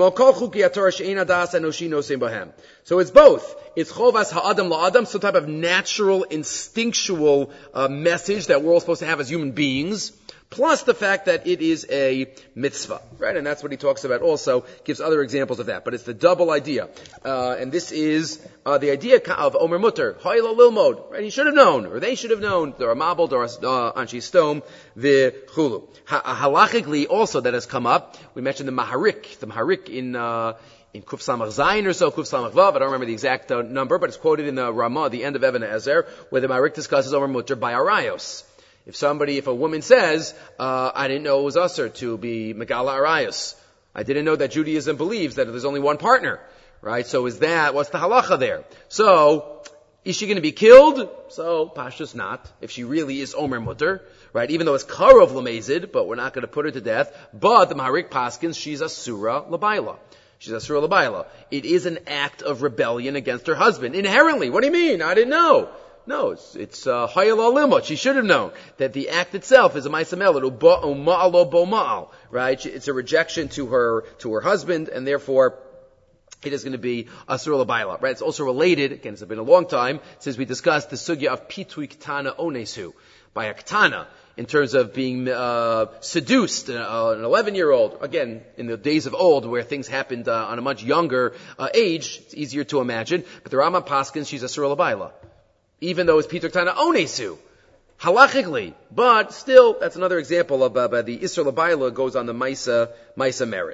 it's both. It's chovas ha'adam la'adam, some type of natural, instinctual uh, message that we're all supposed to have as human beings, plus the fact that it is a mitzvah, right? And that's what he talks about also, gives other examples of that. But it's the double idea. Uh, and this is uh, the idea of Omer Mutter, Haylo Lilmod, right? He should have known, or they should have known, the Ramabel, the Anshi Stom, the Chulu. Halachically also that has come up, we mentioned the Maharik, the Maharik in, uh, in Kuf Samach Zayin or so, Kuf Samach Vav, I don't remember the exact uh, number, but it's quoted in the Ramah, the end of Even Ezer, where the Maharik discusses Omer Mutter by Arayos. If somebody, if a woman says, uh, I didn't know it was usher to be Megala Arayos. I didn't know that Judaism believes that there's only one partner. Right? So is that, what's the halacha there? So, is she going to be killed? So, Pashtus not. If she really is Omer Mutter. Right? Even though it's Karov Lamezid, but we're not going to put her to death. But the Maharik Paskins, she's a Surah Labaila. She's a Surah Labaila. It is an act of rebellion against her husband. Inherently. What do you mean? I didn't know. No, it's, it's, Hayal uh, Limot. She should have known that the act itself is a Maisa Melad, Uma'alo Boma'al, right? It's a rejection to her, to her husband, and therefore, it is going to be Asur L'Baila, right? It's also related, again, it's been a long time since we discussed the sugya of Pitui Ktana Onesu, by a Ktana, in terms of being, uh, seduced, uh, an eleven-year-old, again, in the days of old, where things happened, uh, on a much younger, uh, age, it's easier to imagine, but the Rama Paskins, she's Asur L'Baila. Even though it's Peter Tana Onesu, halachically, but still, that's another example of uh, the Isra L'Baila goes on the Maisa, Maisa merit.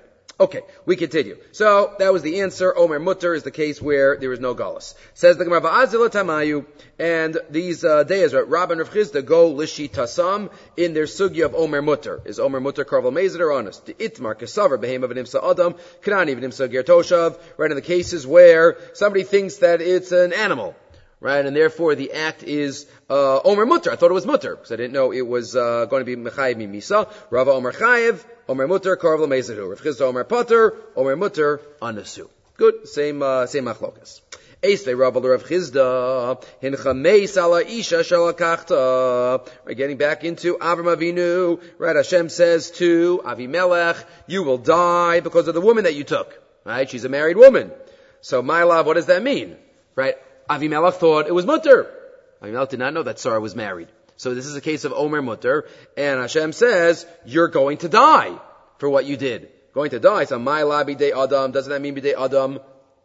Okay, we continue. So, that was the answer. Omer Mutter is the case where there is no galus. Says the Gemara, Va'azil tamayu, and these uh, days, right, Rabban Rav Chizda go lishi tasam in their sugya of Omer Mutter. Is Omer Mutter karvel mezid or honest? The itmar kesavar behem of an imsa adam, kanani of an imsa ger toshav, right, in the cases where somebody thinks that it's an animal. Right, and therefore the act is uh, Omer Mutter. I thought it was Mutter because I didn't know it was uh, going to be Mechayev Mimisa. Rava Omer Chayev, Omer Mutter, Karvla Mezedu. Rav Chizda Omer Potter, Omer Mutter, Anasu. Good, same uh, same machlokas. Eisle Rava Rav Chizda Hincha Meis Ala Isha Shalakachta. We're getting back into Avram Avinu. Right, Hashem says to Avimelech, you will die because of the woman that you took. Right, she's a married woman. So my love, what does that mean? Right. Avimelech thought it was mutter. Avimelech did not know that Sarah was married. So this is a case of Omer Mutter, and Hashem says, you're going to die for what you did. Going to die. So, my la bidei Adam, doesn't that mean bidei Adam?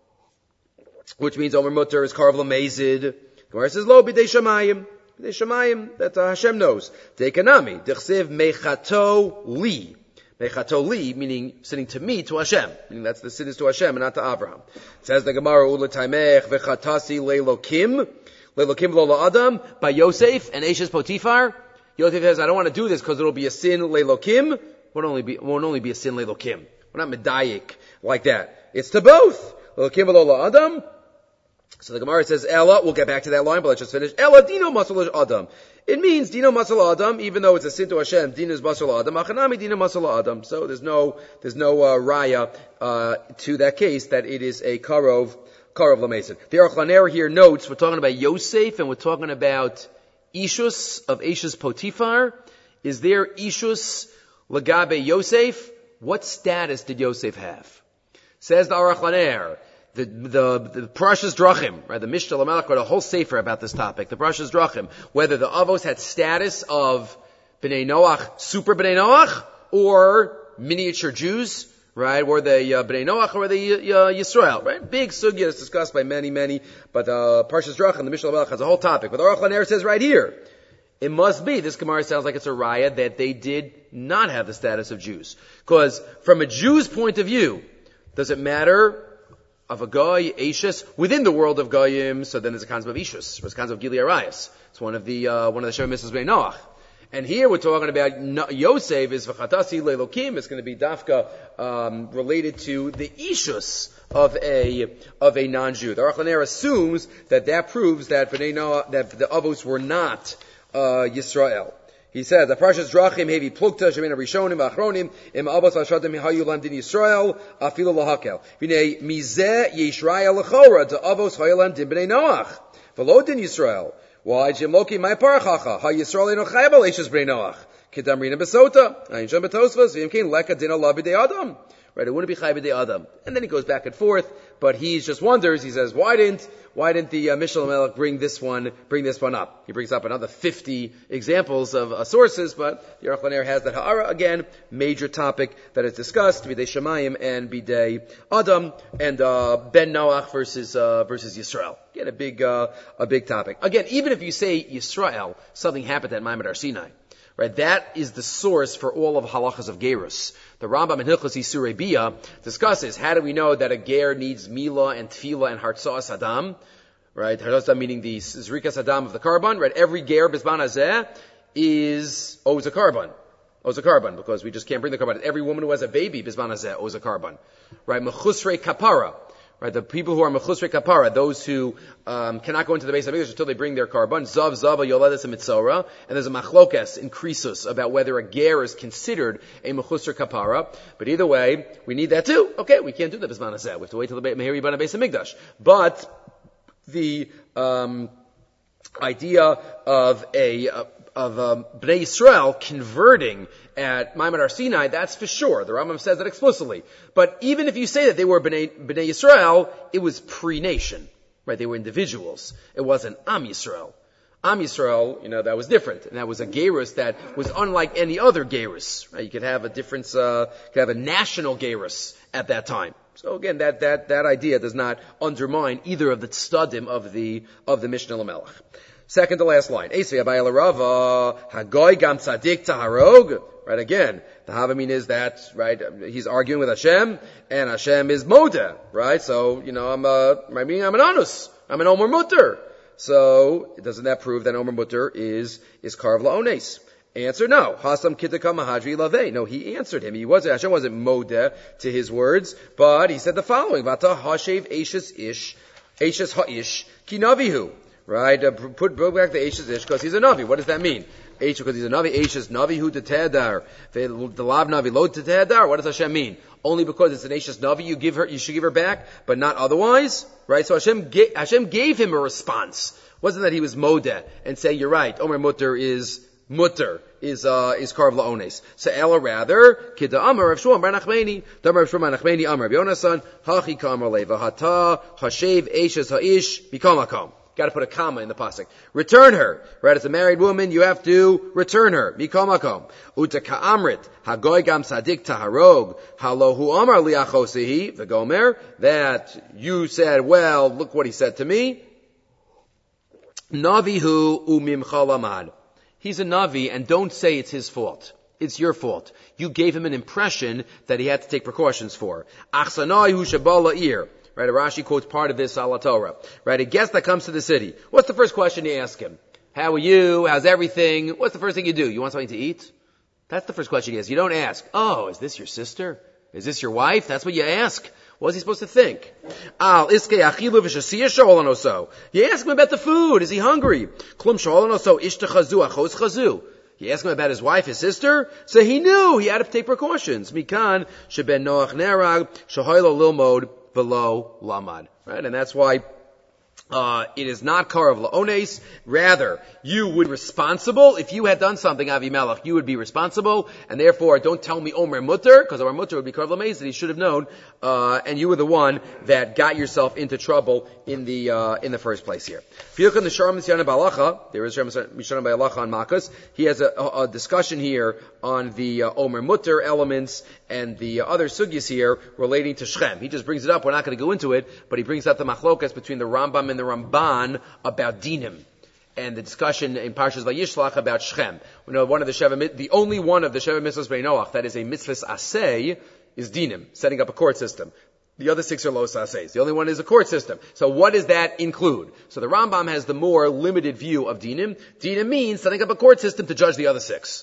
Which means Omer Mutter is karvla mezid. Gemara says, lo bidei shamayim. Bidei shamayim, that uh, Hashem knows. Dekanami, dechsev mechato li. Mechato li, meaning sitting to me, to Hashem. Meaning that's the sin is to Hashem and not to Abraham. It says the Gemara, Ula taimech vechatasi leilokim, leilokim lo Adam, by Yosef and Eshes Potifar. Yosef says, I don't want to do this because it'll be a sin leilokim. Won't only be, won't only be a sin leilokim. We're not medayik like that. It's to both. Leilokim lo Adam. So the Gemara says, Ella, we'll get back to that line, but let's just finish. Ella dino masal Adam. It means dino masal Adam, even though it's a sin to Hashem, dino is masal Adam, achanami dino masal Adam. So there's no, there's no, uh, raya, uh, to that case that it is a karov, karov lamesid. The Aruch LaNer here notes, we're talking about Yosef and we're talking about Ishus of Eshes Potifar. Is there Ishus lagabe Yosef? What status did Yosef have? Says the Aruch LaNer, The, the, the Parashas Drachim, right, the Mishnah Lamelech wrote a whole sefer about this topic, the Parashas Drachim, whether the Avos had status of Bnei Noach, super Bnei Noach, or miniature Jews, right, or the uh, Bnei Noach, or the uh, Yisrael, right? Big sugya that's discussed by many, many, but uh, Parashas Drachim, the Mishnah Lamelech has a whole topic. But Aruch LaNer says right here, it must be, this Gemara sounds like it's a raya, that they did not have the status of Jews. Because from a Jew's point of view, does it matter of a goy, Ashes, within the world of goyim? So then there's a concept of Ishus, there's a concept of Gili Arayas. It's one of the, uh, one of the Shem Mishnahs Bnei Noach. And here we're talking about no, Yosef is v'chatasi leilokim. It's going to be dafka, um, related to the Ishus of a, of a non-Jew. The Aruch LaNer assumes that that proves that Bnei Noach, that the Avos were not, uh, Yisrael. He says, the Parashas Drachim hevi plukta shemina rishonim v'achronim im avos v'ashadim hayu lamdin Yisrael afilu lahakel. V'nei mizeh yishraya lechora to avos hayu lamdin b'nei Noach v'lo din Yisrael. Why jim loki my parachacha ha Yisrael eno chaybal eishes b'nei Noach kedamrina besota ayin shem betosvas v'imkein leka din Allah b'dei Adam. Right, it wouldn't be Chai B'dei Adam. And then he goes back and forth, but he just wonders, he says, why didn't, why didn't the uh, Mishnah Lamelech bring this one, bring this one up? He brings up another fifty examples of uh, sources, but the Aruch LaNer has that Ha'ara, again, major topic that is discussed, B'dei Shemayim and B'dei Adam, and, uh, Ben Noach versus, uh, versus Yisrael. Again, a big, uh, a big topic. Again, even if you say Yisrael, something happened at Maimad Har Sinai. Right, that is the source for all of halachas of gerus. The Rambam in Hilchos Isurei Bia discusses how do we know that a ger needs mila and tefillah and hartzas adam. Right, hartzas adam meaning the zrikas adam of the carbon. Right, every ger bisman hazeh is owes a carbon, owes a carbon because we just can't bring the carbon. Every woman who has a baby bisman hazeh owes a carbon. Right, mechusrei kapara. Right, the people who are mechusrei kapara, those who um, cannot go into the base of English until they bring their carbon, zav zava yoledes and mitzora, and there's a machlokes in krisus about whether a ger is considered a mechusrei kapara. But either way, we need that too. Okay, we can't do that bisman hazeh. We have to wait till the Meher Yibana Beis Hamikdash. But the um, idea of a uh, of um, Bnei Yisrael converting at Maimad Har Sinai, that's for sure. The Rambam says that explicitly. But even if you say that they were Bnei, Bnei Yisrael, it was pre-nation. Right? They were individuals. It wasn't Am Yisrael. Am Yisrael, you know, that was different. And that was a gerus that was unlike any other gerus. Right? You could have a difference, uh, you could have a national gerus at that time. So again, that, that, that idea does not undermine either of the tzadim of the, of the Mishnah Lamelech. Second to last line. Esvei Abaye l'Rava, Hagoy gam tzadik taharog. Right, again, the Havamim is that, right, he's arguing with Hashem, and Hashem is Moda, right? So, you know, I'm a, I mean, I'm an Anus. I'm an Omer Mutter. So, doesn't that prove that Omer Mutter is, is Karv La'ones? Answer, no. Hasam Kittaka Mahadri Lavei. No, he answered him. He wasn't, Hashem wasn't Moda to his words, but he said the following, Vata Hashev Eishes Ish, Eishes Ha'ish, Ki Navihu. Right? Uh, put, put back the Eishes Ish because he's a Navi. What does that mean? Eish, because he's a Navi, Eish is Navi hu tetedar. The Lav Navi lo tetedar. What does Hashem mean? Only because it's an Eish Navi, you give her, you should give her back, but not otherwise? Right? So Hashem gave, Hashem gave him a response. Wasn't that he was Modeh and say, you're right, Omer Mutter is, Mutter is, uh, is Karv La'ones. So Ella rather, Kida Amar Rav Shmuel Bar Nachmani, Damar Rav Shmuel Bar Nachmani, Amar Rav Yonasan, Hachi Kamar Leva Hata, Hashev Eishes Ha'ish, Bikamakom. Got to put a comma in the pasuk. Return her, right? As a married woman, you have to return her. Mikol makom. Uta ka'amrit hagoy gam sadik taharog halohu amar liachosihi v'gomer. That you said, well, look what he said to me. Navihu umimcha lamad. He's a navi, and don't say it's his fault. It's your fault. You gave him an impression that he had to take precautions for. Achsanai hu shabala ir. Right, Rashi quotes part of this ala Torah. Right, a guest that comes to the city. What's the first question you ask him? How are you? How's everything? What's the first thing you do? You want something to eat? That's the first question you ask. You don't ask, oh, is this your sister? Is this your wife? That's what you ask. What is he supposed to think? Al iske achilu v'shasiya sholanoso. You ask him about the food. Is he hungry? Klum sholanoso ishtachazu achos chazu. You ask him about his wife, his sister, so he knew he had to take precautions. Mikan sheben noach nerag shahoylo lilmod below lamad, right? And that's why uh it is not Karv La'ones. Rather, you would be responsible. If you had done something, Avimelech, you would be responsible, and therefore don't tell me Omer Mutter, because Omer Mutter would be Karv La'ones that he should have known, uh and you were the one that got yourself into trouble in the uh in the first place here. If you look in the Sharm Mishnah Balacha, there is Mishnah Balacha on Makkos. He has a, a, a discussion here on the uh, Omer Mutter elements and the uh, other sugyas here relating to Shechem. He just brings it up. We're not going to go into it, but he brings up the machlokas between the Rambam and the Ramban about dinim, and the discussion in Parshas Vayishlach about Shechem. We know one of the Sheva, the only one of the Sheva mitzvahs Bnei Noach that is a mitzvahs aseh is dinim, setting up a court system. The other six are los asehs. The only one is a court system. So what does that include? So the Rambam has the more limited view of dinim. Dinim means setting up a court system to judge the other six.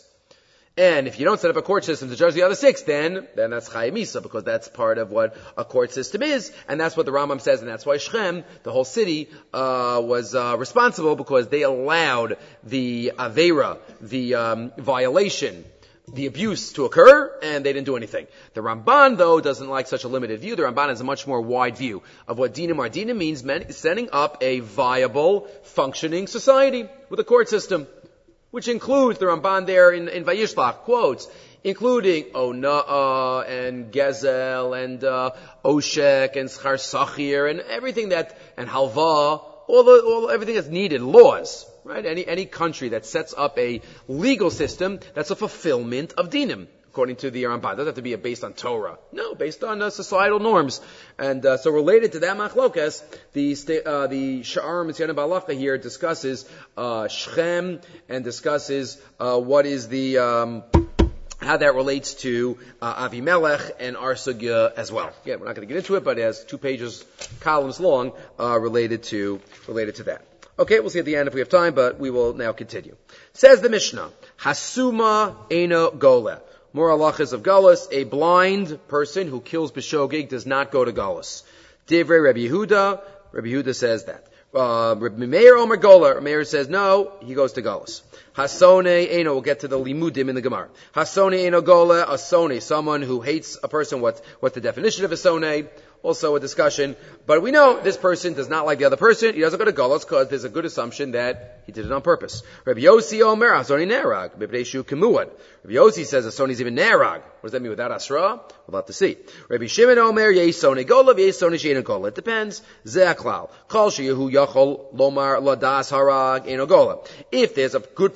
And if you don't set up a court system to judge the other six, then, then that's Chayei Misa, because that's part of what a court system is, and that's what the Rambam says, and that's why Shechem, the whole city, uh, was, uh, responsible, because they allowed the Aveira, the, um, violation, the abuse to occur, and they didn't do anything. The Ramban, though, doesn't like such a limited view. The Ramban has a much more wide view of what dinim are. Dinim means setting up a viable, functioning society with a court system, which includes the Ramban there in, in Vayishlach, quotes, including Ona'ah and Gezel and uh, Oshek and Schar Sachir and everything that, and Halva, all the, all, everything that's needed, laws, right? Any, any country that sets up a legal system, that's a fulfillment of dinim, according to the Ramban. It doesn't have to be based on Torah. No, based on uh, societal norms. And uh, so related to that machlokas, the uh, the Sha'ar Mitzvah Balacha here discusses uh, Shechem and discusses uh, what is the um, how that relates to uh, Avimelech and our sugya as well. Again, we're not going to get into it, but it has two pages, columns long, uh, related to related to that. Okay, we'll see at the end if we have time, but we will now continue. Says the Mishnah, Hasuma Eino Goleh. More halachas of galus. A blind person who kills b'shogeg does not go to galus. Divrei Rabbi Yehuda. Rabbi Yehuda says that. Uh, Rabbi Meir Omer Gola. Meir says no, he goes to galus. Hasone Eno. We'll get to the limudim in the Gemara. Hasone Eno Gola. Asone. Someone who hates a person. What, what's the definition of asone? Also a discussion. But we know this person does not like the other person. He doesn't go to galus because there's a good assumption that he did it on purpose. Rabbi Yossi Omer Asoni Nerag. B'Bnei Kemuad. Rabbi Yossi says Asoni's even Nerag. What does that mean without Asra? We'll have to see. Rabbi Shimon Omer Yesone Gola. Yesone Sheina Gola. It depends. Ze'aklal. Kol sheyehu yachol lomar ladas harag eno gola. If there's a good possibility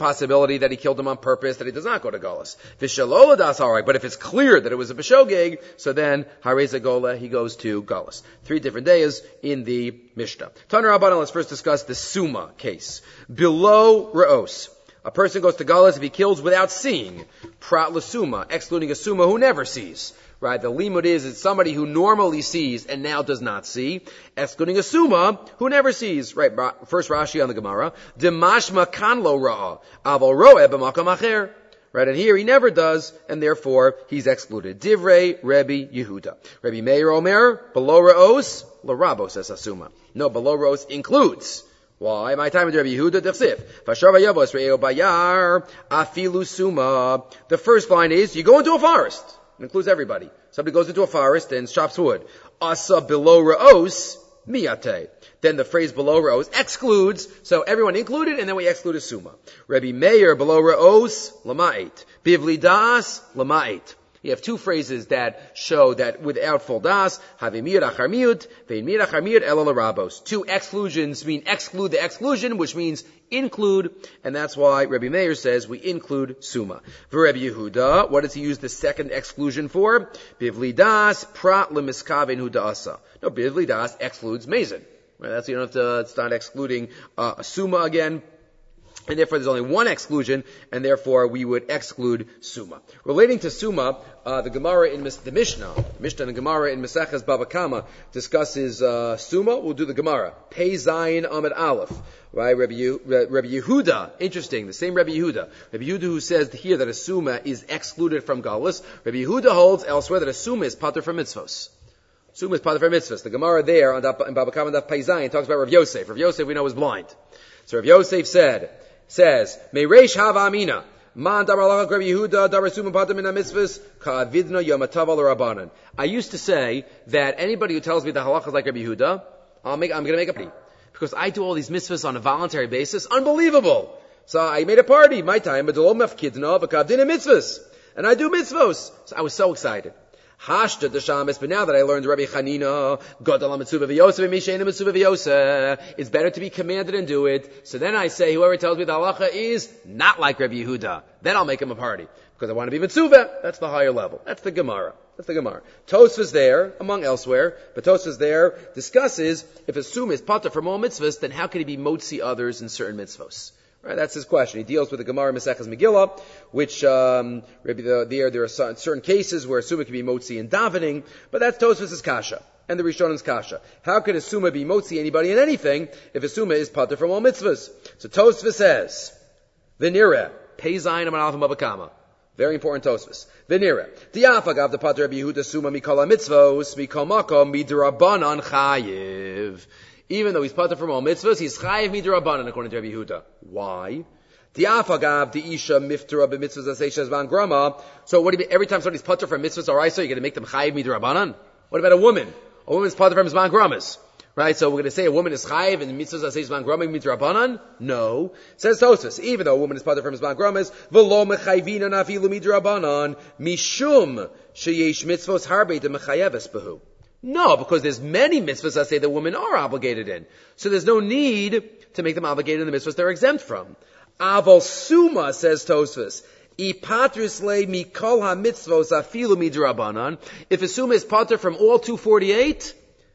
possibility that he killed him on purpose, that he does not go to Golas. V'shaloladas, all right, but if it's clear that it was a b'shogeg, so then hareza gola, he goes to Golas. Three different days in the Mishnah. Taner Rabbanan, let's first discuss the Suma case. Below Ra'os. A person goes to Golas if he kills without seeing. Prat l'suma, excluding a suma who never sees. Right? The limud is, it's somebody who normally sees and now does not see. Excluding a suma who never sees. Right? First Rashi on the Gemara. Demashma kan lo ra'a. Aval ro'eh b'makam acher. Right? And here he never does, and therefore he's excluded. Divrei Rebbe Yehuda. Rebbe Meir Omer, below Ra'os, l'rabos es asuma. No, below Ra'os includes. Why? My time with Rabbi Yehuda Dechsif. Vashava Yavos Re'eo Bayar Afilu Suma. The first line is, you go into a forest. It includes everybody. Somebody goes into a forest and chops wood. Asa below Ra'os Miyate. Then the phrase below Ra'os excludes, so everyone included, and then we exclude a Suma. Rabbi Meir below Ra'os Lama'it. Bivli Das Lama'it. You have two phrases that show that without full das, havimir acharmiut, ve'imir acharmiut ela l'rabos. Two exclusions mean exclude the exclusion, which means include, and that's why Rabbi Meir says we include suma. For Rabbi Yehuda, what does he use the second exclusion for? Bivli das prat lemiskaven hu da'asa. No, bivli das excludes mazin. Right? That's, you don't have to, it's not excluding uh, a suma again. And therefore, there's only one exclusion, and therefore we would exclude Suma. Relating to Suma, uh, the Gemara in the Mishnah, the Mishnah and the Gemara in Maseches Bava Kama discusses uh, Suma. We'll do the Gemara. Pei Zayin Amid Aleph. Right, Rabbi, Yehu, Rabbi Yehuda, interesting, the same Rabbi Yehuda. Rabbi Yehuda who says here that a Suma is excluded from Galus. Rabbi Yehuda holds elsewhere that a Suma is pater from mitzvos. Suma is pater from mitzvos. The Gemara there on in Bava Kama Daf Pei Zayin talks about Rav Yosef. Rav Yosef we know is blind. So Rav Yosef said, says, Meiresh hava amina. Man dabar lachak Rabbi Yehuda, dabar suma pater min ha-mitzvahs, ka'avidna yomatav al rabbanan. I used to say that anybody who tells me the halacha is like Rabbi Yehuda, I'll make, I'm going to make a party. Because I do all these mitzvahs on a voluntary basis. Unbelievable! So I made a party, my time, but lo mefkidna, v'kavdina mitzvahs. And I do mitzvahs. So I was so excited. Hashta the shamis, but now that I learned Rabbi Chanina, Godala Mitzuva V'Yosef, Mishena Mitzuva V'Yosef, it's better to be commanded and do it. So then I say, whoever tells me the halacha is not like Rabbi Yehuda, then I'll make him a party. Because I want to be Mitzuva. That's the higher level. That's the Gemara. That's the Gemara. Tosfos there, among elsewhere, but Tosfos there discusses, if a sum is pater from all mitzvahs, then how can he be motzi others in certain mitzvahs? Right, that's his question. He deals with the Gemara Maseches Megillah, which um, there there are certain cases where a suma can be motzi in davening, but that's Tosfos' kasha and the Rishonim's kasha. How could a suma be motzi anybody in anything if a suma is pater from all mitzvahs? So Tosfos says, "V'nireh pei zayin aman alpha mabakama." Very important Tosfos. V'nireh diafagav the pater Rabbi Yehuda suma mikol mitzvos mikol makom midrabanan chayiv. Even though he's pater from all mitzvahs, he's chayiv midrabanan according to Rabbi Yehuda. Why? Diafagav the isha miftara b'mitzvahs aseishas van grama. So what do you mean? Every time somebody's pater from mitzvahs or so you're going to make them chayiv midrabanan? What about a woman? A woman's pater from his van gramas. Right? So we're going to say a woman is chayiv and mitzvahs aseishas van grama midrabanan? No. Says Tosfos, even though a woman is pater from his van gramas, v'lo mechayvina nafilu midrabanan mishum sheyesh mitzvos harbe de mechayeves behu. No, because there's many mitzvahs that say that women are obligated in. So there's no need to make them obligated in the mitzvahs they're exempt from. Aval suma, says Tosfos, ipatris le mikol ha-mitzvos afilu midrabanan. If a suma is pater from all two forty-eight,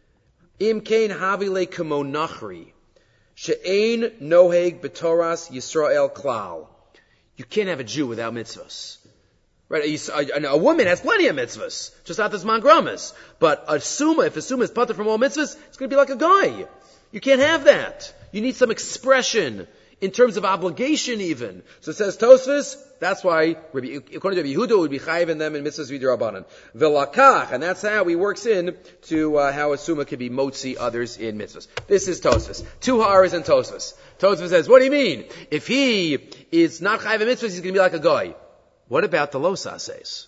im kein havi le kamo nachri, she'ein noheg b'toras Yisrael klal. You can't have a Jew without mitzvahs. Right, a, a, a woman has plenty of mitzvahs, just not this mangramas. But a suma, if a suma is pater from all mitzvahs, it's going to be like a guy. You can't have that. You need some expression in terms of obligation, even. So it says Tosfos. That's why, according to Rabbi Yehuda, would be chayiv in them in mitzvahs v'dirabanan. V'lakach, and that's how he works in to uh, how a suma can be motzi others in mitzvahs. This is Tosfos. Two ha'aras and Tosfos. Tosfos says, what do you mean? If he is not chayiv in mitzvahs, he's going to be like a guy. What about the los ases?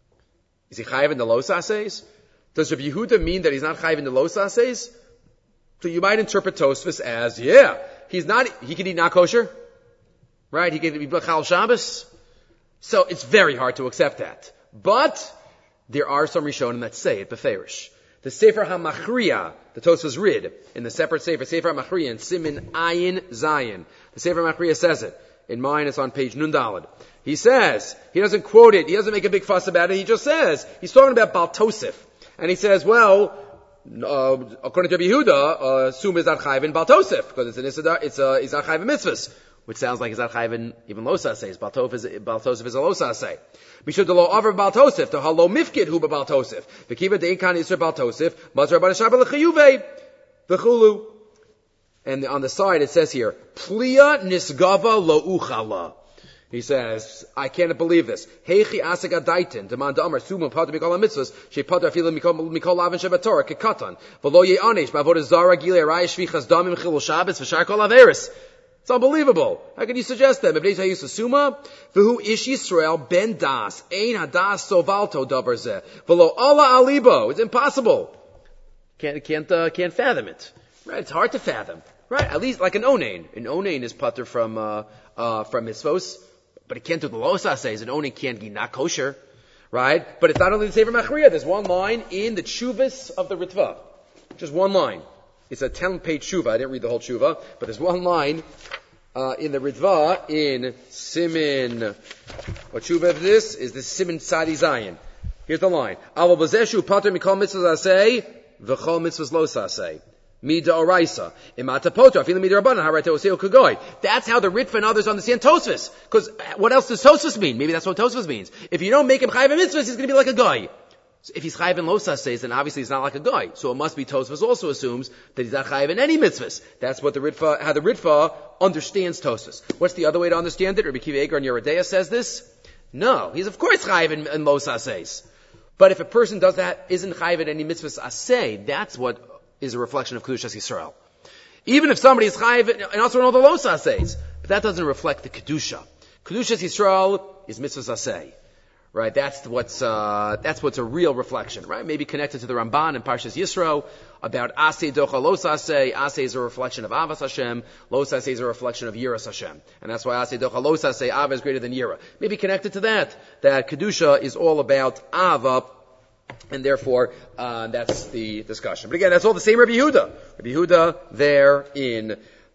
Is he chayiv in the los ases? Does Rabbi Yehuda mean that he's not chayiv in the los ases? So you might interpret Tosfos as, yeah, he's not, he can eat not kosher, right? He can eat b'chal Shabbos. So it's very hard to accept that. But there are some Rishonim that say it beferish. The Sefer HaMachriya, the Tosfos Rid, in the separate Sefer, Sefer HaMachriya, in Simin Ayin Zayin, the Sefer HaMachriya says it. In mine, it's on page Nun Daled. He says, he doesn't quote it, he doesn't make a big fuss about it, he just says, he's talking about Baal Tosef. And he says, well, uh, according to Rabbi Yehuda, uh, Sum is not chayiv in Baal Tosef, because it's an Isidar, it's a, it's not chayiv in mitzvahs, which sounds like it's not chayiv in even Lo Saseh. Baal Tosef is, Baal Tosef is a Lo Saseh. Mishud de lo over Baal Tosef, to halo mifkid hu Baal Tosef. V'kiva de inkan Yisra Baal Tosef, mazar ban Shabbat l'chiyuve, v'chulu. And on the side it says here, Plia nisgava lo uchala. He says, I can't believe this. Heichi asag adaitin, demand amar sumu pater mikol mitzvos, she pater afilu mikol lavin shebatorah kekatan, v'lo ye'anish b'avodah zara gilei araya shvichas damim chilul Shabbos v'shar kol averis. It's unbelievable. How can you suggest that? Mebnei hayus asuma, v'hu ish Yisrael ben das, ein hadas sovalto davar zeh, v'lo Allah alibo. It's impossible. Can't can't uh, can't fathom it. Right? It's hard to fathom. Right? At least like an onain. An onain is pater from uh, uh, from mitzvos. But it can't do the Lo Saseh, and only can't be not kosher, right? But it's not only the Sefer Machriya. There's one line in the Tshuvas of the Ritva. Just one line. It's a ten-page Tshuva. I didn't read the whole Tshuva, but there's one line uh, in the Ritva in Simin. What Tshuva is this? Is this Simin Tzadi Zayin. Here's the line. Aval b'zeshu pater mikol mitzvahs aseh, v'chol mitzvahs lo saseh. Mida oraisa. Imata poto. Afilu mida rabbanan. Harate oseo kagoi. That's how the Ritva and others understand Tosfos. Because what else does Tosfos mean? Maybe that's what Tosfos means. If you don't make him chayiv in mitzvahs, he's going to be like a guy. So if he's chayiv in lo saseh, then obviously he's not like a guy. So it must be Tosfos also assumes that he's not chayiv in any mitzvahs. That's what the Ritva, how the Ritva understands Tosfos. What's the other way to understand it? Rabbi Akiva Eiger on Yeridea says this. No, he's of course chayiv in, in lo sasehs. But if a person does that, isn't chayiv in any mitzvahs aseh, that's what is a reflection of Kedushas Yisrael. Even if somebody is chayiv and also in all the lo sasehs, but that doesn't reflect the Kedusha. Kedushas Yisrael is mitzvahs aseh. Right? That's what's, uh, that's what's a real reflection, right? Maybe connected to the Ramban and Parshas Yisro about aseh docha lo saseh. Aseh is a reflection of Avas Hashem. Lo saseh is a reflection of Yiras Hashem. And that's why aseh docha lo saseh, Ava is greater than Yira. Maybe connected to that, that Kedusha is all about Ava, and therefore, uh, that's the discussion. But again, that's all the same Rabbi Yehuda. Rabbi Yehuda there in,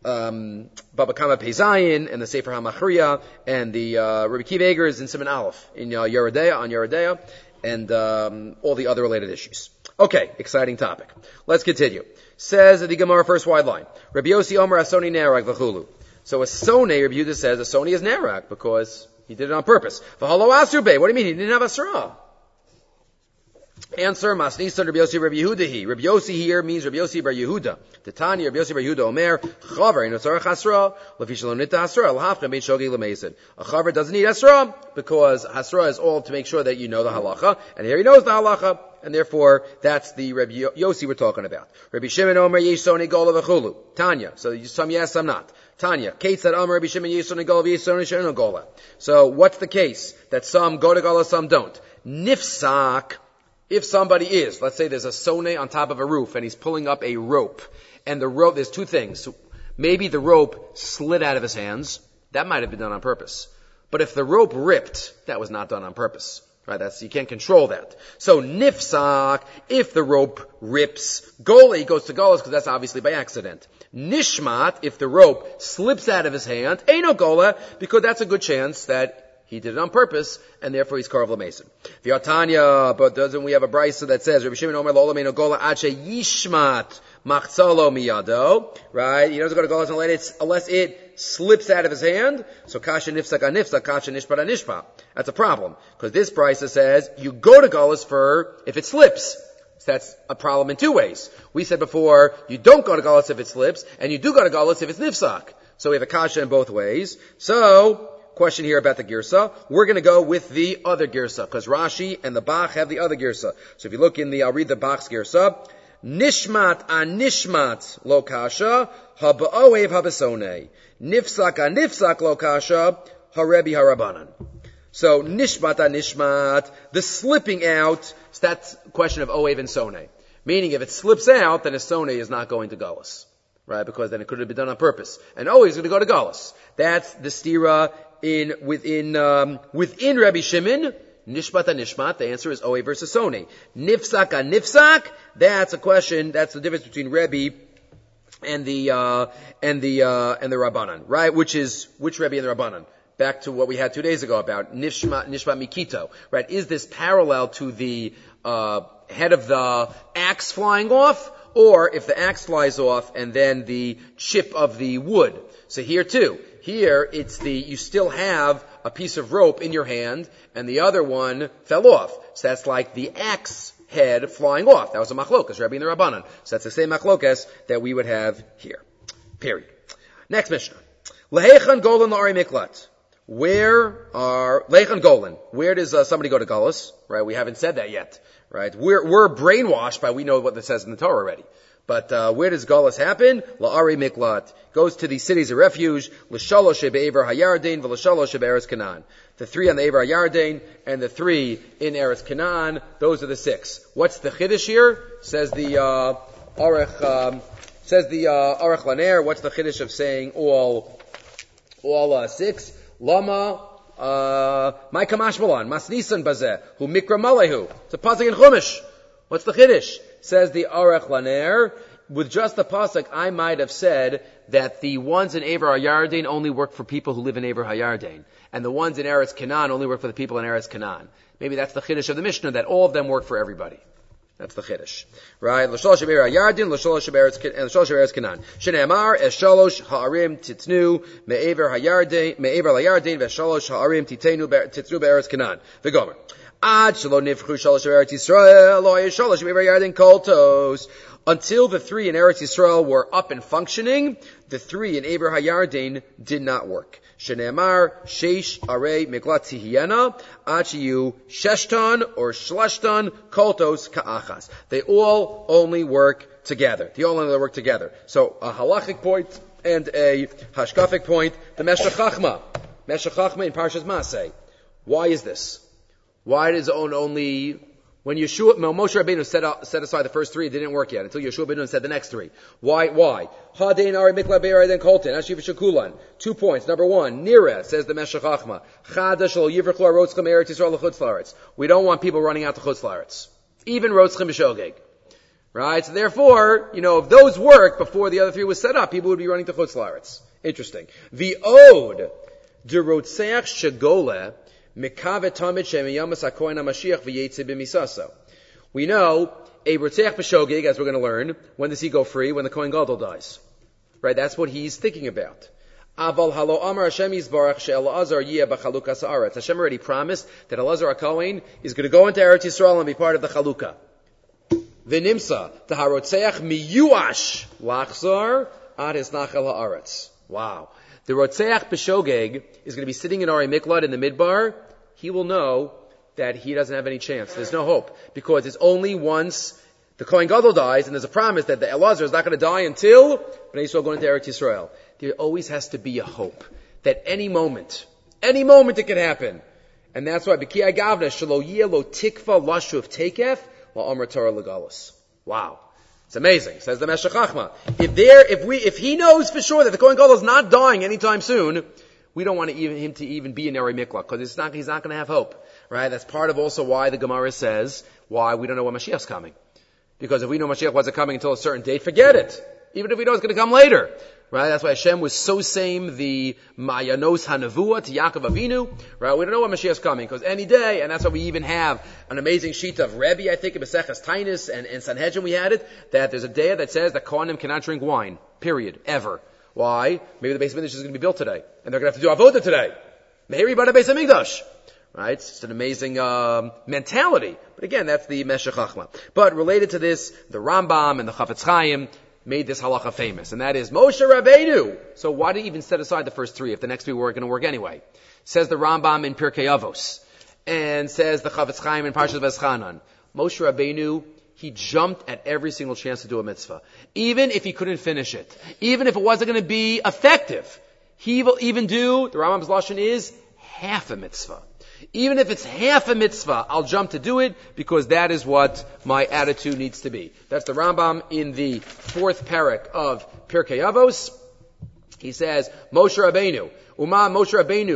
um, Baba Kama Peizayin, and the Sefer HaMachriya, and the, uh, Rabbi Akiva Eiger is in Siman Aleph, in, uh, Yeridea, on Yeridea, and, um, all the other related issues. Okay, exciting topic. Let's continue. Says the Gemara, first wide line. Rabbi Yossi Omer Asoni Nerag V'chulu. So a Sone, Rabbi Yehuda says, a Sony is Nerag, because he did it on purpose. V'halo Asrube. What do you mean? He didn't have Asra. Answer, Masnisa Rabbi Yossi Rabbi Yehuda he. Rabbi Yossi here means Rabbi Yossi Bar Yehuda. The Tanya, Rabbi Yossi Bar Yehuda Omer, Chavar, in Asra Chasra, Lefishalon Nita Hasra, Al-Hafcha, Bein Shogi L'Meisid. A Chavar doesn't need Hasra, because Hasra is all to make sure that you know the halacha, and here he knows the halacha, and therefore, that's the Rabbi Yossi we're talking about. Rabbi Shimon Omer, Yeshoni Gola V'chulu. Tanya, so some yes, some not. Tanya, Kate said Omer, Rabbi Shimon, Yeshoni Gola V'Yeshoni Shon Gola. So, what's the case? That some go to Gola, some don't. Nifsak, if somebody is, let's say there's a sone on top of a roof and he's pulling up a rope, and the rope, there's two things. Maybe the rope slid out of his hands. That might have been done on purpose. But if the rope ripped, that was not done on purpose. Right? That's, you can't control that. So nifsak, if the rope rips, gola, he goes to golas because that's obviously by accident. Nishmat, if the rope slips out of his hand, ain't gola, because that's a good chance that he did it on purpose, and therefore he's Karov L'Mason. V'yatanya, but doesn't we have a brisa that says, Rabbi Shimon Omer lo L'meino gola ad yishmat machzalo miyado, right? He doesn't go to golas unless it, unless it slips out of his hand. So kasha nifsak anifsak, kasha nishpat anishpa. That's a problem, because this brisa says, you go to golas for if it slips. So that's a problem in two ways. We said before, you don't go to golas if it slips, and you do go to golas if it's nifsak. So we have a kasha in both ways. So, question here about the girsa. We're going to go with the other girsa, because Rashi and the Bach have the other girsa. So if you look in the, I'll read the Bach's girsa. Nishmat anishmat lo kasha, haba'oev habasone. Nifsak anifsak lo kasha, harebi harabanan. So nishmat anishmat, the slipping out, so that's a question of oev and sone. Meaning if it slips out, then a sone is not going to galus. Right? Because then it could have been done on purpose. And oev is going to go to galus. That's the stira in, within, um, within Rabbi Shimon. Nishmat nishmat, the answer is Oe versus Sone. Nifsak nifsak, that's a question, that's the difference between Rebbe, and the uh, and the uh, and the Rabbanan, right? Which is which Rebbe and the Rabbanan? Back to what we had two days ago about Nishma Nishma Mikito, right? Is this parallel to the uh, head of the axe flying off, or if the axe flies off and then the chip of the wood? So here too, here it's the you still have a piece of rope in your hand, and the other one fell off. So that's like the axe head flying off. That was a machlokas, Rebbe and the Rabbanan. So that's the same machlokas that we would have here. Period. Next Mishnah. Lehechan Golan La'ari Miklat. Where are Leichan Golan? Where does uh, somebody go to Gullus? Right? We haven't said that yet. Right? We're we're brainwashed by we know what this says in the Torah already. But uh, where does Gullus happen? La'ari Miklat goes to the cities of refuge. L'shalosh be'ever hayardain v'l'shalosh be'eretz Canaan. The three on the Ever Hayardain and the three in Eretz Canaan. Those are the six. What's the chiddush here? Says the uh, Arech. Um, says the uh, Arech Laner. What's the chiddush of saying all all uh, six? Lama, uh, my kamashmalan, masnisan bazeh, hu mikra malehu. It's a pasuk in Chumash. What's the chiddush? Says the Arech Laner, with just the pasuk, I might have said that the ones in Ever Hayardain only work for people who live in Ever Hayardain, and the ones in Eretz Canaan only work for the people in Eretz Canaan. Maybe that's the chiddush of the Mishnah, that all of them work for everybody. That's the chiddush, right? L'shalosh Ever Hayardain, l'shalosh Eretz Canaan. Shneimar eshalosh ha'arim titnu me'ever Hayardain, me'ever Hayardain ve'shalosh ha'arim titnu titnu be'eretz Canaan. V'gomer. Ad shelo nifchu shalosh Eretz Yisrael, lo yeshalosh Ever Hayardain koltos. Until the three in Eretz Yisrael were up and functioning, the three in Eber Hayardain did not work. Shenemar sheish arei miklat tihiyena achiyu sheshtan or shleshtan koltos ka'achas. They all only work together. They all only work together. So a halachic point and a hashkafic point. The Meshech Chachma, Meshech Chachma in Parshas Maseh. Why is this? Why does it only When Yeshua, Moshe Rabbeinu set, out, set aside the first three, it didn't work yet until Yeshua Rabbeinu said the next three. Why? Why? Hadein Ari Mikla Be'er then Kolten Ashiv Shakulan. Two points. Number one, Nira says the Meshech Chachma. Chada Shal Yivrachla Rotzchem Eretz Yisrael L'Chutz La'aretz. We don't want people running out to Chutz La'aretz. Even Rotzchem B'Shogeg. Right? So therefore, you know, if those worked before the other three was set up, people would be running to Chutz La'aretz. Interesting. The Ode de Rotzeach Shagole. We know a Rotzeach B'Shogeg, as we're going to learn, when does he go free? When the Kohen Gadol dies. Right? That's what he's thinking about. Aval halo amar Hashem yizbarach she'elazar yeh b'chalukas haaretz. Hashem already promised that Elazar HaKohen is going to go into Eretz Yisrael and be part of the Chalukah. V'nimsa taharotzeach miyuash lachzar ad hisnachel haaretz. Wow. The Rotzeach B'Shogeg is going to be sitting in Ari Miklat in the Midbar. He will know that he doesn't have any chance. There's no hope. Because it's only once the Kohen Gadol dies, and there's a promise that the Elazar is not going to die until Bnei Yisrael go into Eretz Yisrael. There always has to be a hope that any moment, any moment it can happen. And that's why, B'ki Agavna, Shalo Yeh Lo Tikva Lashuv Tekef, La Amar Torah Legalus. Wow. It's amazing, says the Meshech Chachma. If there, if we, if he knows for sure that the Kohen Gadol is not dying anytime soon, we don't want to even, him to even be in Eri Mikla, because it's not, he's not going to have hope. Right? That's part of also why the Gemara says, why we don't know when Mashiach's coming. Because if we know Mashiach wasn't coming until a certain date, forget it. Even if we know it's going to come later. Right? That's why Hashem was so same the Mayanos Hanavua to Yaakov Avinu. Right? We don't know when Mashiach's coming, because any day, and that's why we even have an amazing sheet of Rebbe, I think, in Maseches Tainus and, and Sanhedrin we had it, that there's a day that says that Kohanim cannot drink wine. Period. Ever. Why? Maybe the Beis Hamikdash is going to be built today. And they're going to have to do Avodah today. Meheri Bada Beis Hamikdash. Right? It's an amazing um, mentality. But again, that's the Meshech Chachma. But related to this, the Rambam and the Chafetz Chaim made this halacha famous. And that is Moshe Rabbeinu. So why did he even set aside the first three if the next three were going to work anyway? Says the Rambam in Pirkei Avos. And says the Chafetz Chaim in Parshas Veschanan. Moshe Rabbeinu, he jumped at every single chance to do a mitzvah. Even if he couldn't finish it. Even if it wasn't going to be effective. He will even do, the Rambam's lashon is, half a mitzvah. Even if it's half a mitzvah, I'll jump to do it because that is what my attitude needs to be. That's the Rambam in the fourth parak of Pirkei Avos. He says, Moshe Rabbeinu, Uma Moshe Rabbeinu,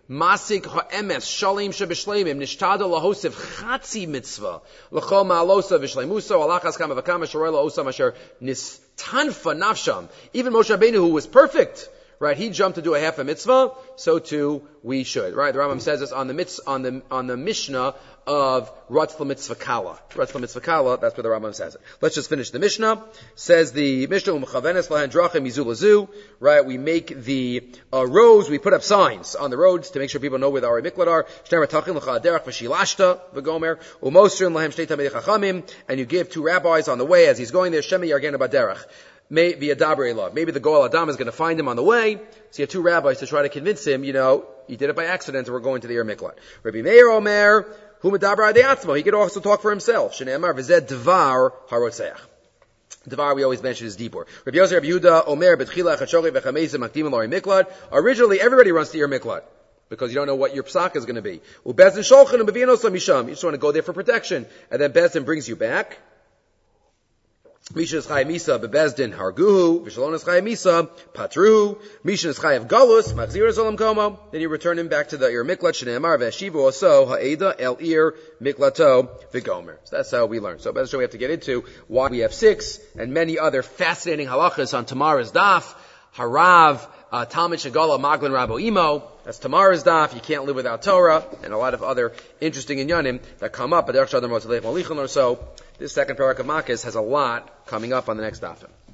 Masik ha'emes shalim shebishleimim nishtado lahosef chatzi mitzvah l'chol ma'alosa v'shleimuso alachas kama v'kama shorei la'osam asher nistanfa nafsham. Even Moshe Rabbeinu, who was perfect, right? He jumped to do a half a mitzvah, so too we should, right? The Rambam says this on the mitz, on the on the Mishnah of Ratzla Mitzvah Kala. Ratzla Mitzvah Kala, that's where the Rambam says it. Let's just finish the Mishnah. Says the Mishnah, Umchavenes lahen drachim mizulazu, right? We make the uh, roads, we put up signs on the roads to make sure people know where the Ari Miklat are. Shneim atachim l'cha derech v'shilashta v'gomer, umosrin lahem shtei tamei chachamim, and you give two rabbis on the way as he's going there, shemi yargena baderech. May be a daber elav. Maybe the Goel Adam is going to find him on the way. So you have two rabbis to try to convince him, you know, he did it by accident and we're going to the Ir Miklat. Rabbi Meir Omer, hu medaber adei atzmo. He could also talk for himself. Shneimar v'zed dvar harotzeach. Dvar we always mention is dibur. Rabbi Yosef Rabbi Yehuda Omer betchila chashori v'chameizim makdim al Ir Miklat. Originally everybody runs to Ir Miklat, because you don't know what your psak is going to be. Ubezdin sholchin u'bevinos misham. You just want to go there for protection. And then Bezdin brings you back. Misha is Chayav Misa bebezdin harguhu, Vishalon is Chayav Misa patruhu, Misha is Chayav Galus, Machzir Zolam Komo. Then you return him back to the Ir Miklat, Shneimar Veshivu Oso Ha'eda El Ir Miklato V'Gomer. So that's how we learn. So that's what we have to get into why we have six and many other fascinating halachas on tomorrow's daf. Harav, uh, Talmud Shagala, Maglin Rabo Imo. That's tomorrow's daf. You can't live without Torah, and a lot of other interesting inyanim that come up. But or so. This second parak of Makos has a lot coming up on the next daf.